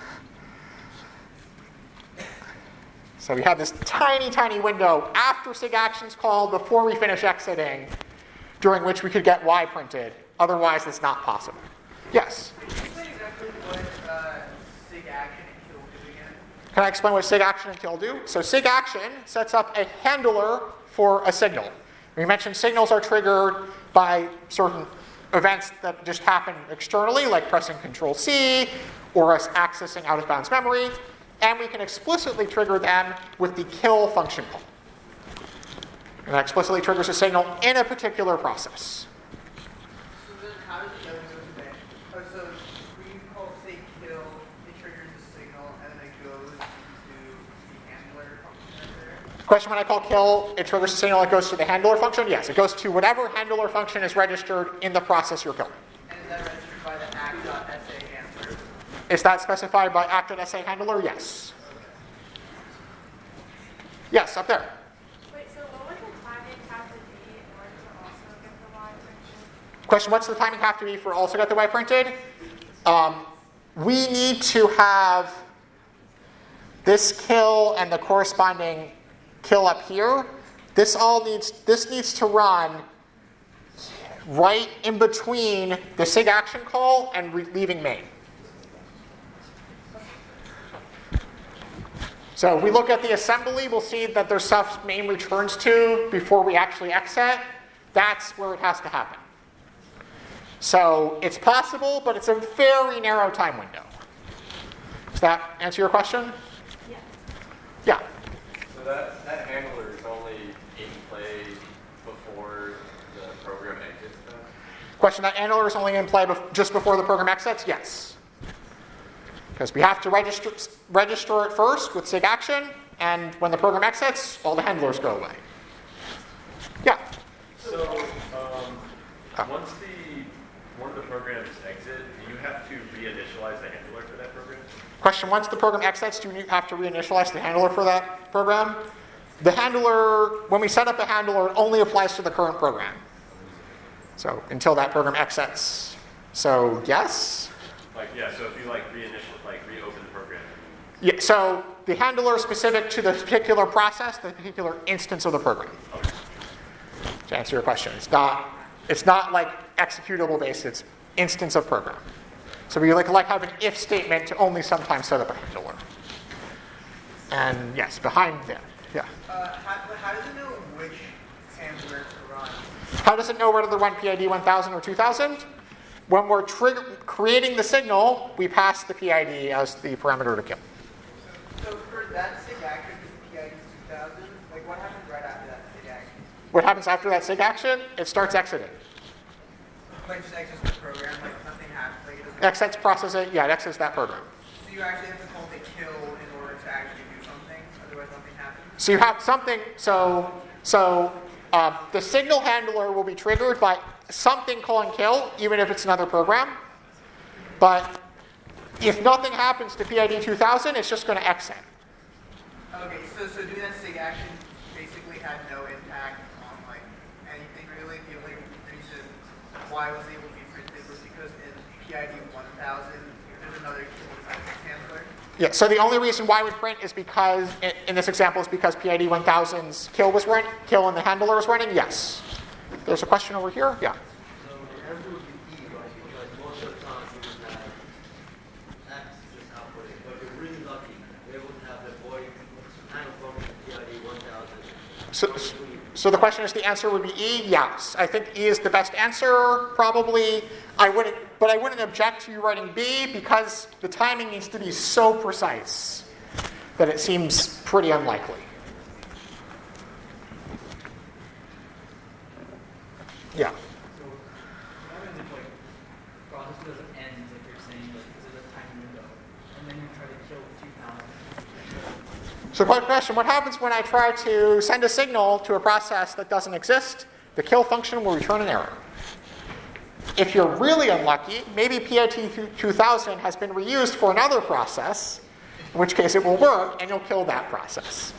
So we have this tiny, tiny window after sig action's called, before we finish exiting, during which we could get Y printed. Otherwise, it's not possible. Yes?
Can you explain exactly what uh, sig action and kill do again?
Can I explain what sig action and kill do? So sig action sets up a handler for a signal. We mentioned signals are triggered by certain events that just happen externally, like pressing Control C, or us accessing out-of-bounds memory. And we can explicitly trigger them with the kill function call. And that explicitly triggers a signal in a particular process.
So then how does it know it goes to bed? Oh, so when you call say kill, it triggers the signal, and then it goes to the handler function right there?
Question, when I call kill, it triggers a signal that goes to the handler function? Yes, it goes to whatever handler function is registered in the process you're killing.
And is that registered by the act.sa handler?
Is that specified by act.sa handler? Yes. Yes, up there.
Wait, so what would the timing have to be in order to also get the Y printed?
Question, what's the timing have to be for also get the Y printed? Um, we need to have this kill and the corresponding kill up here. This all needs, this needs to run right in between the sig action call and re- leaving main. So if we look at the assembly, we'll see that there's stuff main returns to before we actually exit. That's where it has to happen. So it's possible, but it's a very narrow time window. Does that answer your question?
Yeah.
Yeah.
So that, that handler is only in play before the program exits then?
Question, that handler is only in play bef- just before the program exits? Yes. Because we have to register, register it first with sig action, and when the program exits, all the handlers go away. Yeah.
So um, once the one of the programs exit, do you have to reinitialize the handler for that program?
Question, once the program exits, do you have to reinitialize the handler for that program? The handler, when we set up a handler, it only applies to the current program. So until that program exits. So yes?
Like, yeah, so if you like reinitial, like reopen the program.
Yeah, so the handler is specific to the particular process, the particular instance of the program.
Okay.
To answer your question, it's not it's not like executable based, it's instance of program. So we like like have an if statement to only sometimes set up a handler. And yes, behind that, yeah.
Uh, how, how does it know which handler to run?
How does it know whether to run P I D one thousand or two thousand? When we're trigger, creating the signal, we pass the P I D as the parameter to kill.
So for that sig action with P I D two thousand, like what happens right after that sig action?
What happens after that sig action? It starts exiting.
Like just exits the program, like nothing happens, like it doesn't.
Exits processing, yeah, it exits that program.
So you actually have to call the kill in order to actually do something, otherwise nothing happens.
So you have something, so so um, the signal handler will be triggered by something calling kill, even if it's another program. But if nothing happens to P I D two thousand, it's just going to exit.
Okay, so so doing that sig action basically had no impact on like anything really. The only reason why I was able to be printed was because in P I D one thousand, there's another kill handler.
Yeah. So the only reason why we print is because in, in this example is because P I D one thousand's kill was run, kill and the handler was running. Yes. There's a question over here? Yeah.
So the answer would be E, right? Because most of the time we would have X just outputting. But if you're really lucky, we're able to have the void handle function P I D one thousand.
So, so the question is, the answer would be E? Yes. I think E is the best answer, probably. I wouldn't, but I wouldn't object to you writing B because the timing needs to be so precise that it seems pretty unlikely. Yeah.
So what happens if like process doesn't end, like you're saying, like because there's a time window, and then you try to kill two thousand?
So quick question, what happens when I try to send a signal to a process that doesn't exist? The kill function will return an error. If you're really unlucky, maybe P I D two thousand has been reused for another process, in which case it will work and you'll kill that process.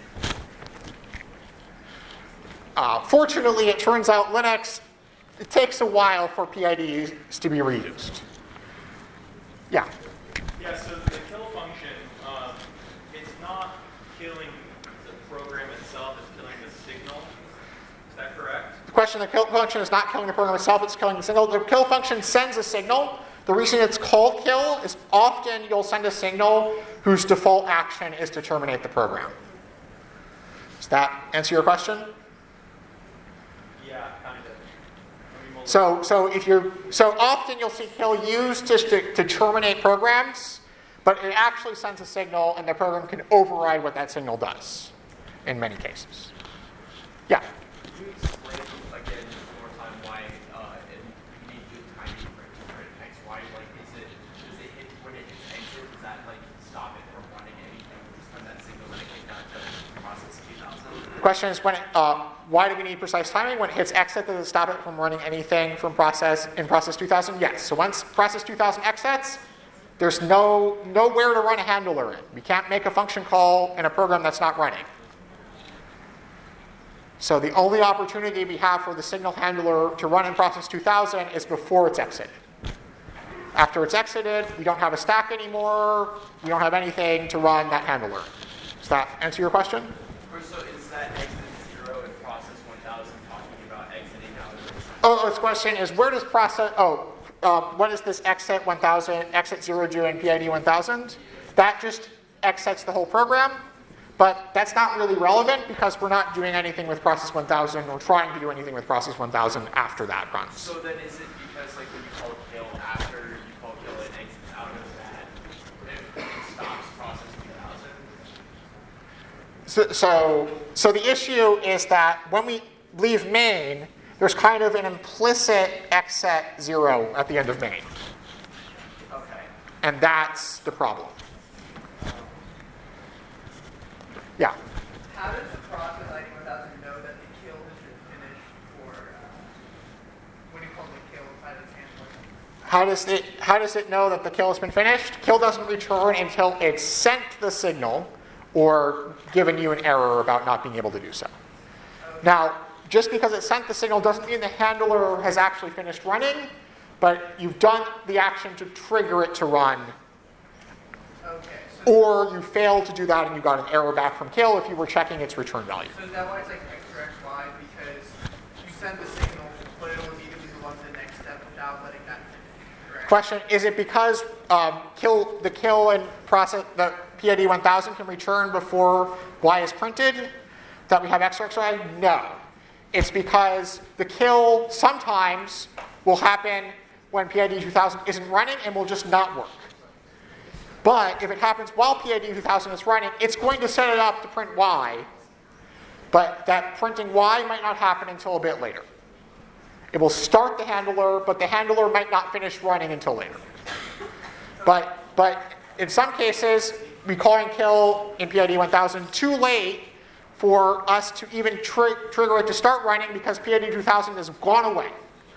Uh, fortunately, it turns out Linux, it takes a while for P I Ds to be reused. Yeah?
Yeah, so the kill function, um, it's not killing the program itself, it's killing the signal. Is that correct?
The question, the kill function is not killing the program itself, it's killing the signal. The kill function sends a signal. The reason it's called kill is often you'll send a signal whose default action is to terminate the program. Does that answer your question?
Yeah, kind of. I mean, we'll
So, so if you're, so often you'll see kill used just to, to terminate programs, but it actually sends a signal, and the program can override what that signal does, in many cases. Yeah.
Could you explain again just one more time why uh, it, you need good timing for it to print X Y? Like, is it does it hit when it hits exit? Does that like stop it from running anything? Send that signal when it came out to process two thousand?
The question is, when it, uh, why do we need precise timing? When it hits exit, does it stop it from running anything from process in process two thousand? Yes. So once process two thousand exits, there's no nowhere to run a handler in. We can't make a function call in a program that's not running. So the only opportunity we have for the signal handler to run in process two thousand is before it's exited. After it's exited, we don't have a stack anymore. We don't have anything to run that handler. Does that answer your question?
Or so is that exit zero in process one thousand talking about exiting out of the
Oh, this question is, where does process, oh, uh, what does this exit one thousand, exit zero do in P I D one thousand? That just exits the whole program, but that's not really relevant because we're not doing anything with process one thousand or trying to do anything with process one thousand after that runs.
So then is it because like when you call kill after you call kill it exits out of that, it, it stops process two thousand?
So, so, so the issue is that when we leave main, there's kind of an implicit exit zero at the end of main.
Okay.
And that's the problem. Yeah.
How does the process I D one thousand know that the kill has been finished for uh, when you call the kill inside its handler?
How does it how does it know that the kill has been finished? Kill doesn't return until it's sent the signal or given you an error about not being able to do so.
Okay.
Now, just because it sent the signal doesn't mean the handler has actually finished running, but you've done the action to trigger it to run.
Okay. So
Or you failed to do that and you got an error back from kill if you were checking its return value.
So is that why it's like X or X Y? Because you send the signal, but it'll immediately move on to the next step without letting that finish. Correct?
Question, is it because um, kill the kill and process the P I D one thousand can return before Y is printed that we have X or X Y? No. It's because the kill sometimes will happen when P I D two thousand isn't running and will just not work. But if it happens while P I D two thousand is running, it's going to set it up to print Y, but that printing Y might not happen until a bit later. It will start the handler, but the handler might not finish running until later. But, but in some cases, we call and kill in P I D one thousand too late for us to even tri- trigger it to start running because P I D two thousand has gone away.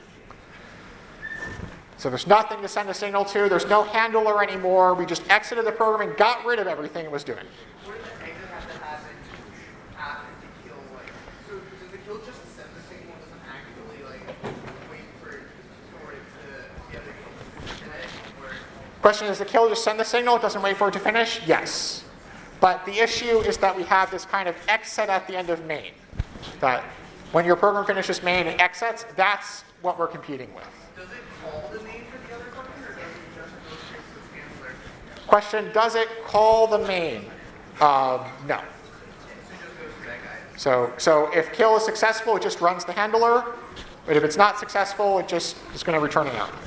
So there's nothing to send a signal to. There's no handler anymore. We just exited the program and got rid of everything it was doing.
What does the exit have to happen after the kill? Like, so does the kill just send the signal? Doesn't actually like wait for for it to the other kill to finish? Or
Question, does the kill just send the signal? It doesn't wait for it to finish? Yes. But the issue is that we have this kind of exit at the end of main. That When your program finishes main and exits, that's what we're competing with.
Does it call the main for the other function, or does it just go straight to its handler?
Question, does it call the main? Um, no. So, so if kill is successful, it just runs the handler. But if it's not successful, it just is going to return an error.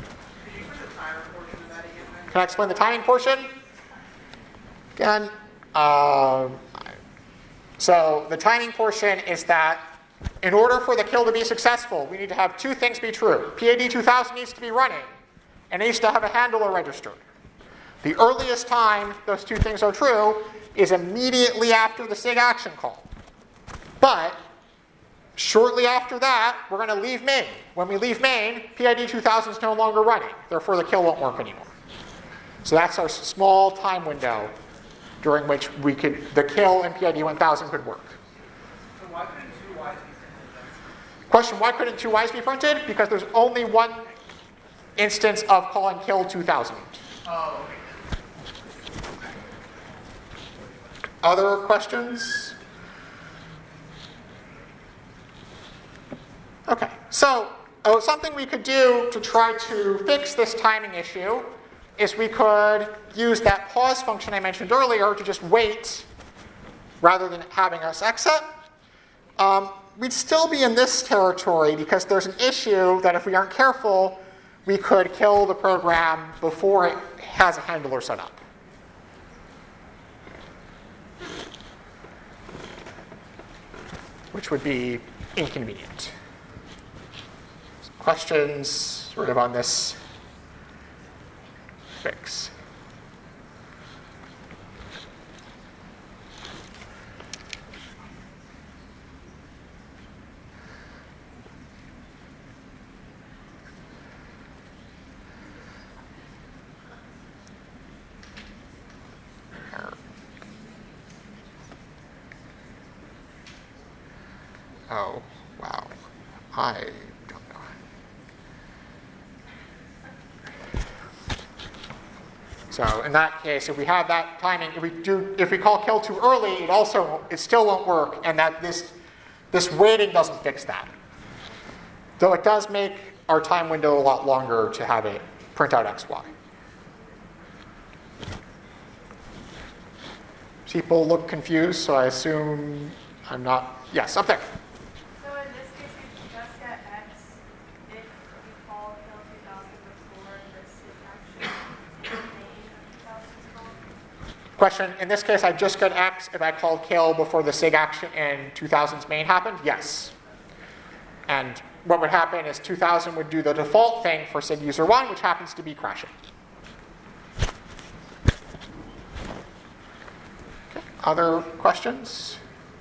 Can I explain the timing portion? Again, um, so the timing portion is that in order for the kill to be successful, we need to have two things be true. P I D two thousand needs to be running, and it needs to have a handler registered. The earliest time those two things are true is immediately after the sig action call. But shortly after that, we're going to leave main. When we leave main, P I D two thousand is no longer running. Therefore, the kill won't work anymore. So that's our small time window during which we could the kill in P I D one thousand could work.
So why couldn't two Y's be printed?
Question, why couldn't two Y's be printed? Because there's only one instance of calling kill two thousand.
Oh, okay.
Other questions? Okay, so oh, something we could do to try to fix this timing issue is we could use that pause function I mentioned earlier to just wait rather than having us exit. Um, we'd still be in this territory because there's an issue that if we aren't careful, we could kill the program before it has a handler set up. Which would be inconvenient. Questions sort of on this fix? Oh, wow. I don't know. So in that case, if we have that timing, if we do, if we call kill too early, it also it still won't work, and that this this waiting doesn't fix that. Though it does make our time window a lot longer to have it print out X Y. People look confused, so I assume I'm not. Yes, up there.
So in this case, we just get X if you call kill two thousand before this is actually main two thousand is called?
Question, in this case, I just got X if I called kill before the sig action in two thousand's main happened? Yes. And what would happen is two thousand would do the default thing for sig user one, which happens to be crashing. Okay. Other questions?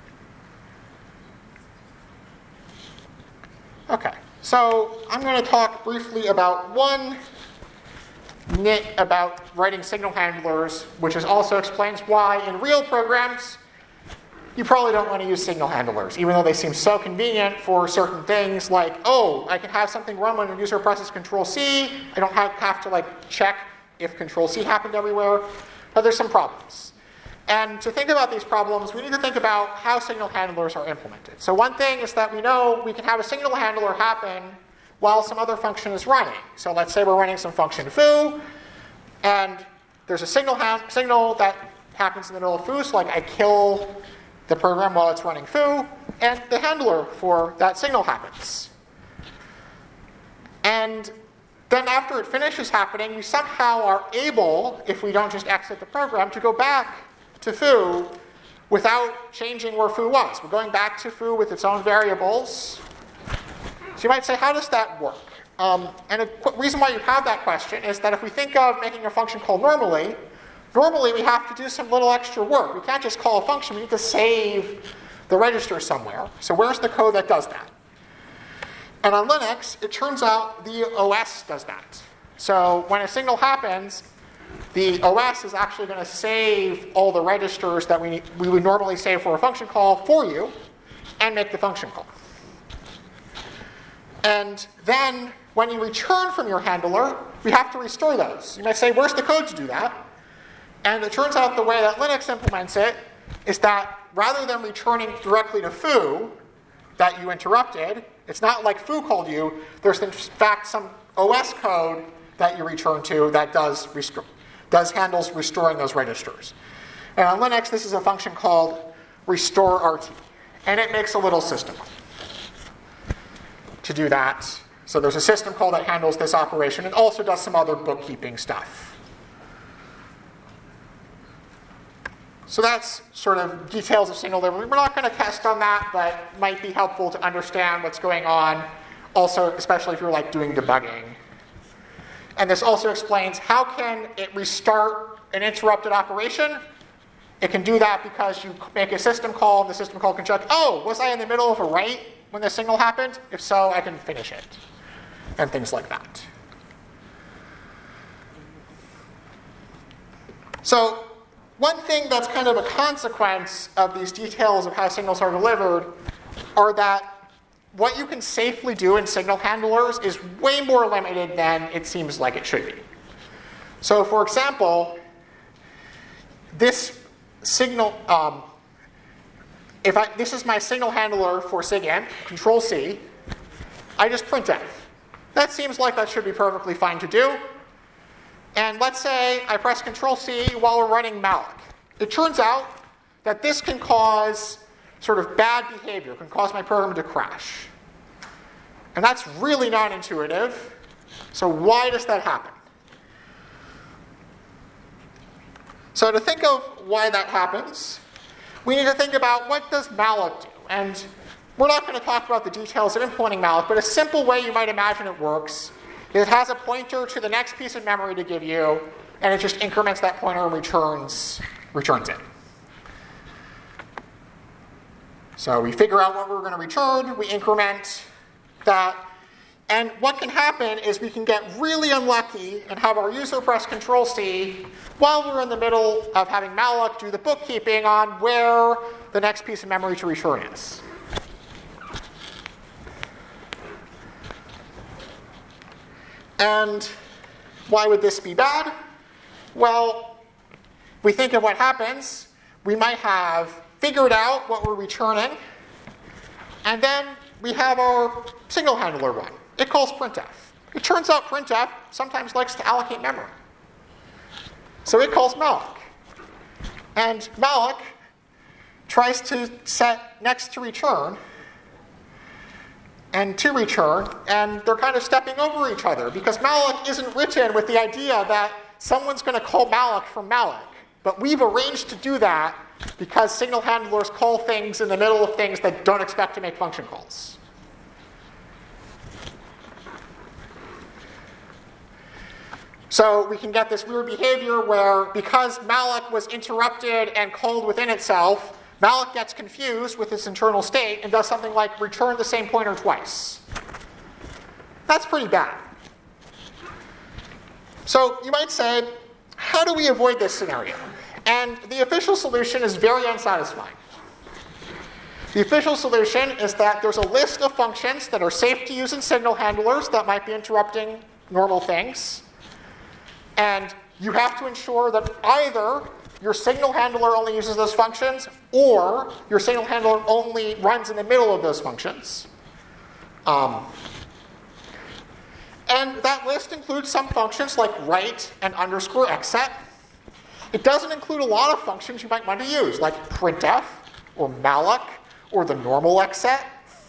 Okay, so I'm going to talk briefly about one nit about writing signal handlers, which is also explains why in real programs you probably don't want to use signal handlers, even though they seem so convenient for certain things like, oh, I can have something run when a user presses Control C. I don't have, have to like check if Control C happened everywhere, but there's some problems. And to think about these problems, we need to think about how signal handlers are implemented. So one thing is that we know we can have a signal handler happen while some other function is running. So let's say we're running some function foo, and there's a signal, ha- signal that happens in the middle of foo, so like I kill the program while it's running foo, and the handler for that signal happens. And then after it finishes happening, we somehow are able, if we don't just exit the program, to go back to foo without changing where foo was. We're going back to foo with its own variables. So you might say, how does that work? Um, and a qu- reason why you have that question is that if we think of making a function call normally, normally we have to do some little extra work. We can't just call a function. We need to save the register somewhere. So where's the code that does that? And on Linux, it turns out the O S does that. So when a signal happens, the O S is actually going to save all the registers that we, we would normally save for a function call for you and make the function call. And then when you return from your handler, we have to restore those. You might say, where's the code to do that? And it turns out the way that Linux implements it is that rather than returning directly to foo, that you interrupted. It's not like foo called you. There's in fact some O S code that you return to that does, restore, does handles restoring those registers. And on Linux, this is a function called restore R T. And it makes a little system to do that. So there's a system call that handles this operation and also does some other bookkeeping stuff. So that's sort of details of signal delivery. We're not going to test on that, but it might be helpful to understand what's going on, also especially if you're like doing debugging. And this also explains how can it restart an interrupted operation. It can do that because you make a system call, and the system call can check, oh, was I in the middle of a write when the signal happened? If so, I can finish it, and things like that. So one thing that's kind of a consequence of these details of how signals are delivered are that what you can safely do in signal handlers is way more limited than it seems like it should be. So for example, this signal, um, if I, this is my signal handler for SIGINT, control C, I just printf. That seems like that should be perfectly fine to do. And let's say I press control C while we're running malloc. It turns out that this can cause sort of bad behavior, can cause my program to crash. And that's really not intuitive. So why does that happen? So to think of why that happens, we need to think about what does malloc do. And we're not going to talk about the details of implementing malloc, but a simple way you might imagine it works is it has a pointer to the next piece of memory to give you, and it just increments that pointer and returns, returns it. So we figure out what we're going to return, we increment that, and what can happen is we can get really unlucky and have our user press control C while we're in the middle of having malloc do the bookkeeping on where the next piece of memory to return is. And why would this be bad? Well, we think of what happens. We might have figured out what we're returning, and then we have our signal handler run. It calls printf. It turns out printf sometimes likes to allocate memory. So it calls malloc. And malloc tries to set next to return and to return, and they're kind of stepping over each other because malloc isn't written with the idea that someone's going to call malloc from malloc. But we've arranged to do that because signal handlers call things in the middle of things that don't expect to make function calls. So we can get this weird behavior where because malloc was interrupted and called within itself, malloc gets confused with its internal state and does something like return the same pointer twice. That's pretty bad. So you might say, how do we avoid this scenario? And the official solution is very unsatisfying. The official solution is that there's a list of functions that are safe to use in signal handlers that might be interrupting normal things. And you have to ensure that either your signal handler only uses those functions or your signal handler only runs in the middle of those functions. Um, and that list includes some functions like write and underscore exset. It doesn't include a lot of functions you might want to use, like printf or malloc or the normal exset.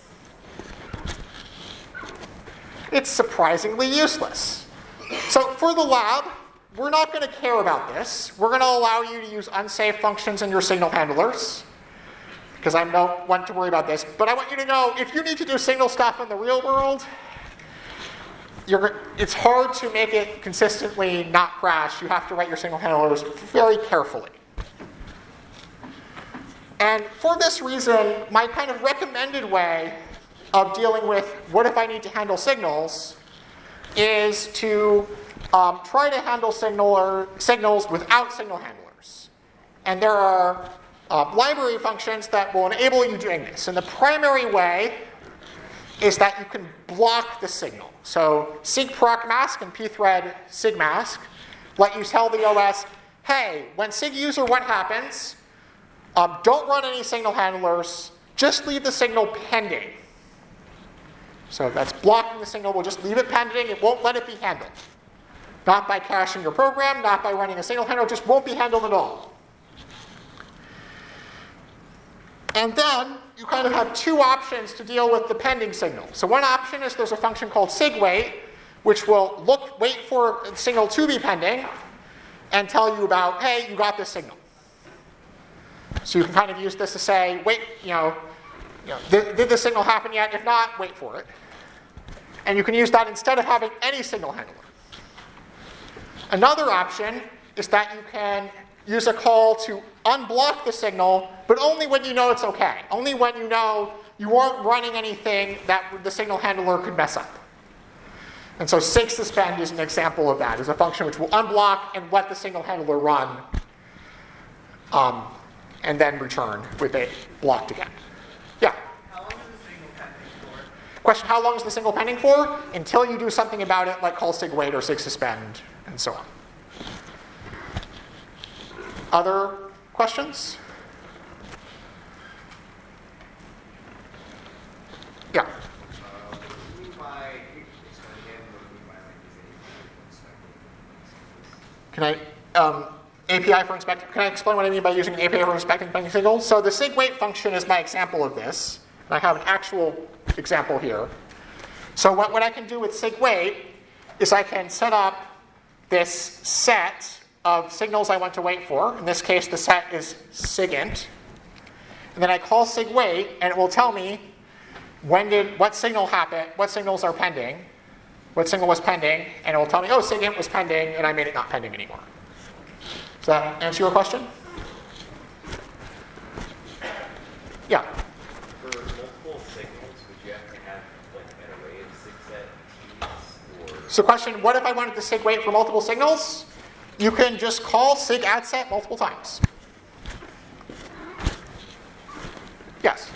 It's surprisingly useless. So for the lab, we're not going to care about this. We're going to allow you to use unsafe functions in your signal handlers, because I don't want to worry about this. But I want you to know, if you need to do signal stuff in the real world, you're, it's hard to make it consistently not crash. You have to write your signal handlers very carefully. And for this reason, my kind of recommended way of dealing with what if I need to handle signals is to um, try to handle signal or signals without signal handlers. And there are uh, library functions that will enable you doing this. And the primary way is that you can block the signal. So sigprocmask and pthread sigmask let you tell the O S, hey, when sig user one happens, um, don't run any signal handlers, just leave the signal pending. So that's blocking the signal. We'll just leave it pending. It won't let it be handled. Not by caching your program, not by running a signal handler, just won't be handled at all. And then you kind of have two options to deal with the pending signal. So one option is there's a function called sigwait, which will look, wait for the signal to be pending and tell you about, hey, you got this signal. So you can kind of use this to say, wait, you know, you know did, did the signal happen yet? If not, wait for it. And you can use that instead of having any signal handler. Another option is that you can use a call to unblock the signal, but only when you know it's okay. Only when you know you aren't running anything that the signal handler could mess up. And so sig suspend is an example of that. It's a function which will unblock and let the signal handler run, um, and then return with it blocked again. Yeah?
How long is the signal pending for?
Question, how long is the signal pending for? Until you do something about it, like call sigwait or sig suspend, and so on. Other questions? Yeah. Can I, um, A P I for inspecting, can I explain what I mean by using an A P I for inspecting pending signals? So the sigwait function is my example of this. And I have an actual example here. So what, what I can do with sigwait is I can set up this set of signals I want to wait for. In this case, the set is sigint. And then I call sigwait, and it will tell me when did, what signal happened, what signals are pending, what signal was pending, and it will tell me, oh, sigint was pending, and I made it not pending anymore. Does that answer your question? Yeah?
For multiple signals, would you have to have like an array of sig set keys? Or
So question, what if I wanted to sigwait for multiple signals? You can just call sig add set multiple times. Yes?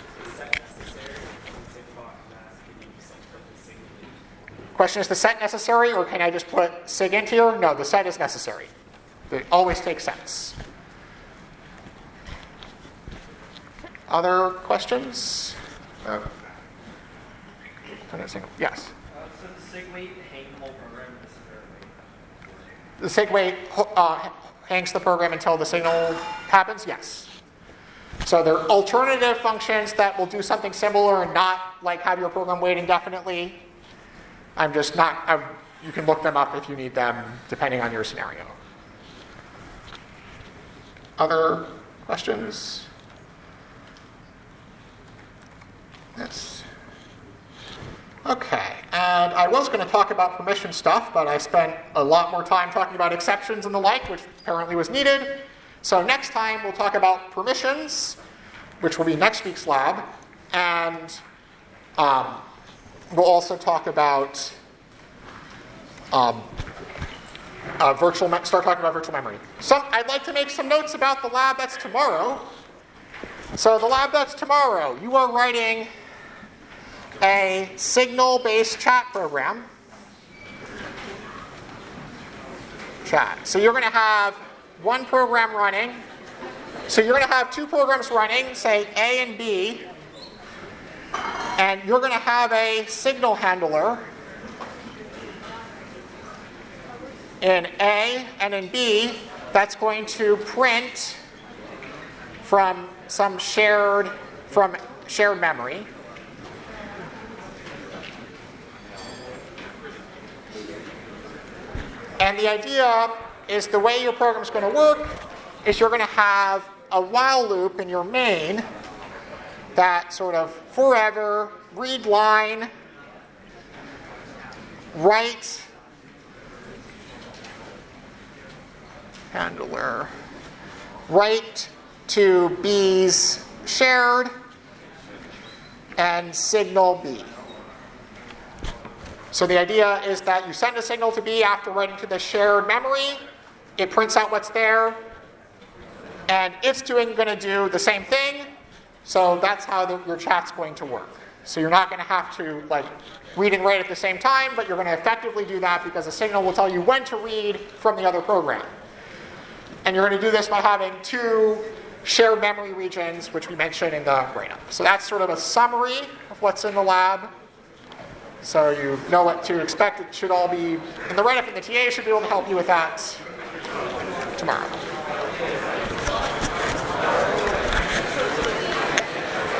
Question, is the set necessary, or can I just put sigint here? No, the set is necessary. It always takes sets. Other questions? Uh, yes?
Uh, so the sigwait hang the whole program necessarily?
The sigwait uh, hangs the program until the signal happens? Yes. So there are alternative functions that will do something similar and not like have your program wait indefinitely. I'm just not, I'm, you can look them up if you need them, depending on your scenario. Other questions? Yes. Okay, and I was going to talk about permission stuff, but I spent a lot more time talking about exceptions and the like, which apparently was needed. So next time we'll talk about permissions, which will be next week's lab, and um, we'll also talk about um, uh, virtual. Me- start talking about virtual memory. Some, I'd like to make some notes about the lab that's tomorrow. So the lab that's tomorrow, you are writing a signal-based chat program. Chat. So you're going to have one program running. So you're going to have two programs running, say A and B, and you're going to have a signal handler in A and in B that's going to print from some shared from shared memory. And the idea is the way your program is going to work is you're going to have a while loop in your main that sort of forever read line, write, handler, write to B's shared, and signal B. So the idea is that you send a signal to B after writing to the shared memory. It prints out what's there, and it's doing going to do the same thing. So that's how the, your chat's going to work. So you're not going to have to like read and write at the same time, but you're going to effectively do that because the signal will tell you when to read from the other program. And you're going to do this by having two shared memory regions, which we mentioned in the write-up. So that's sort of a summary of what's in the lab. So you know what to expect. It should all be in the write-up, and the T A should be able to help you with that tomorrow.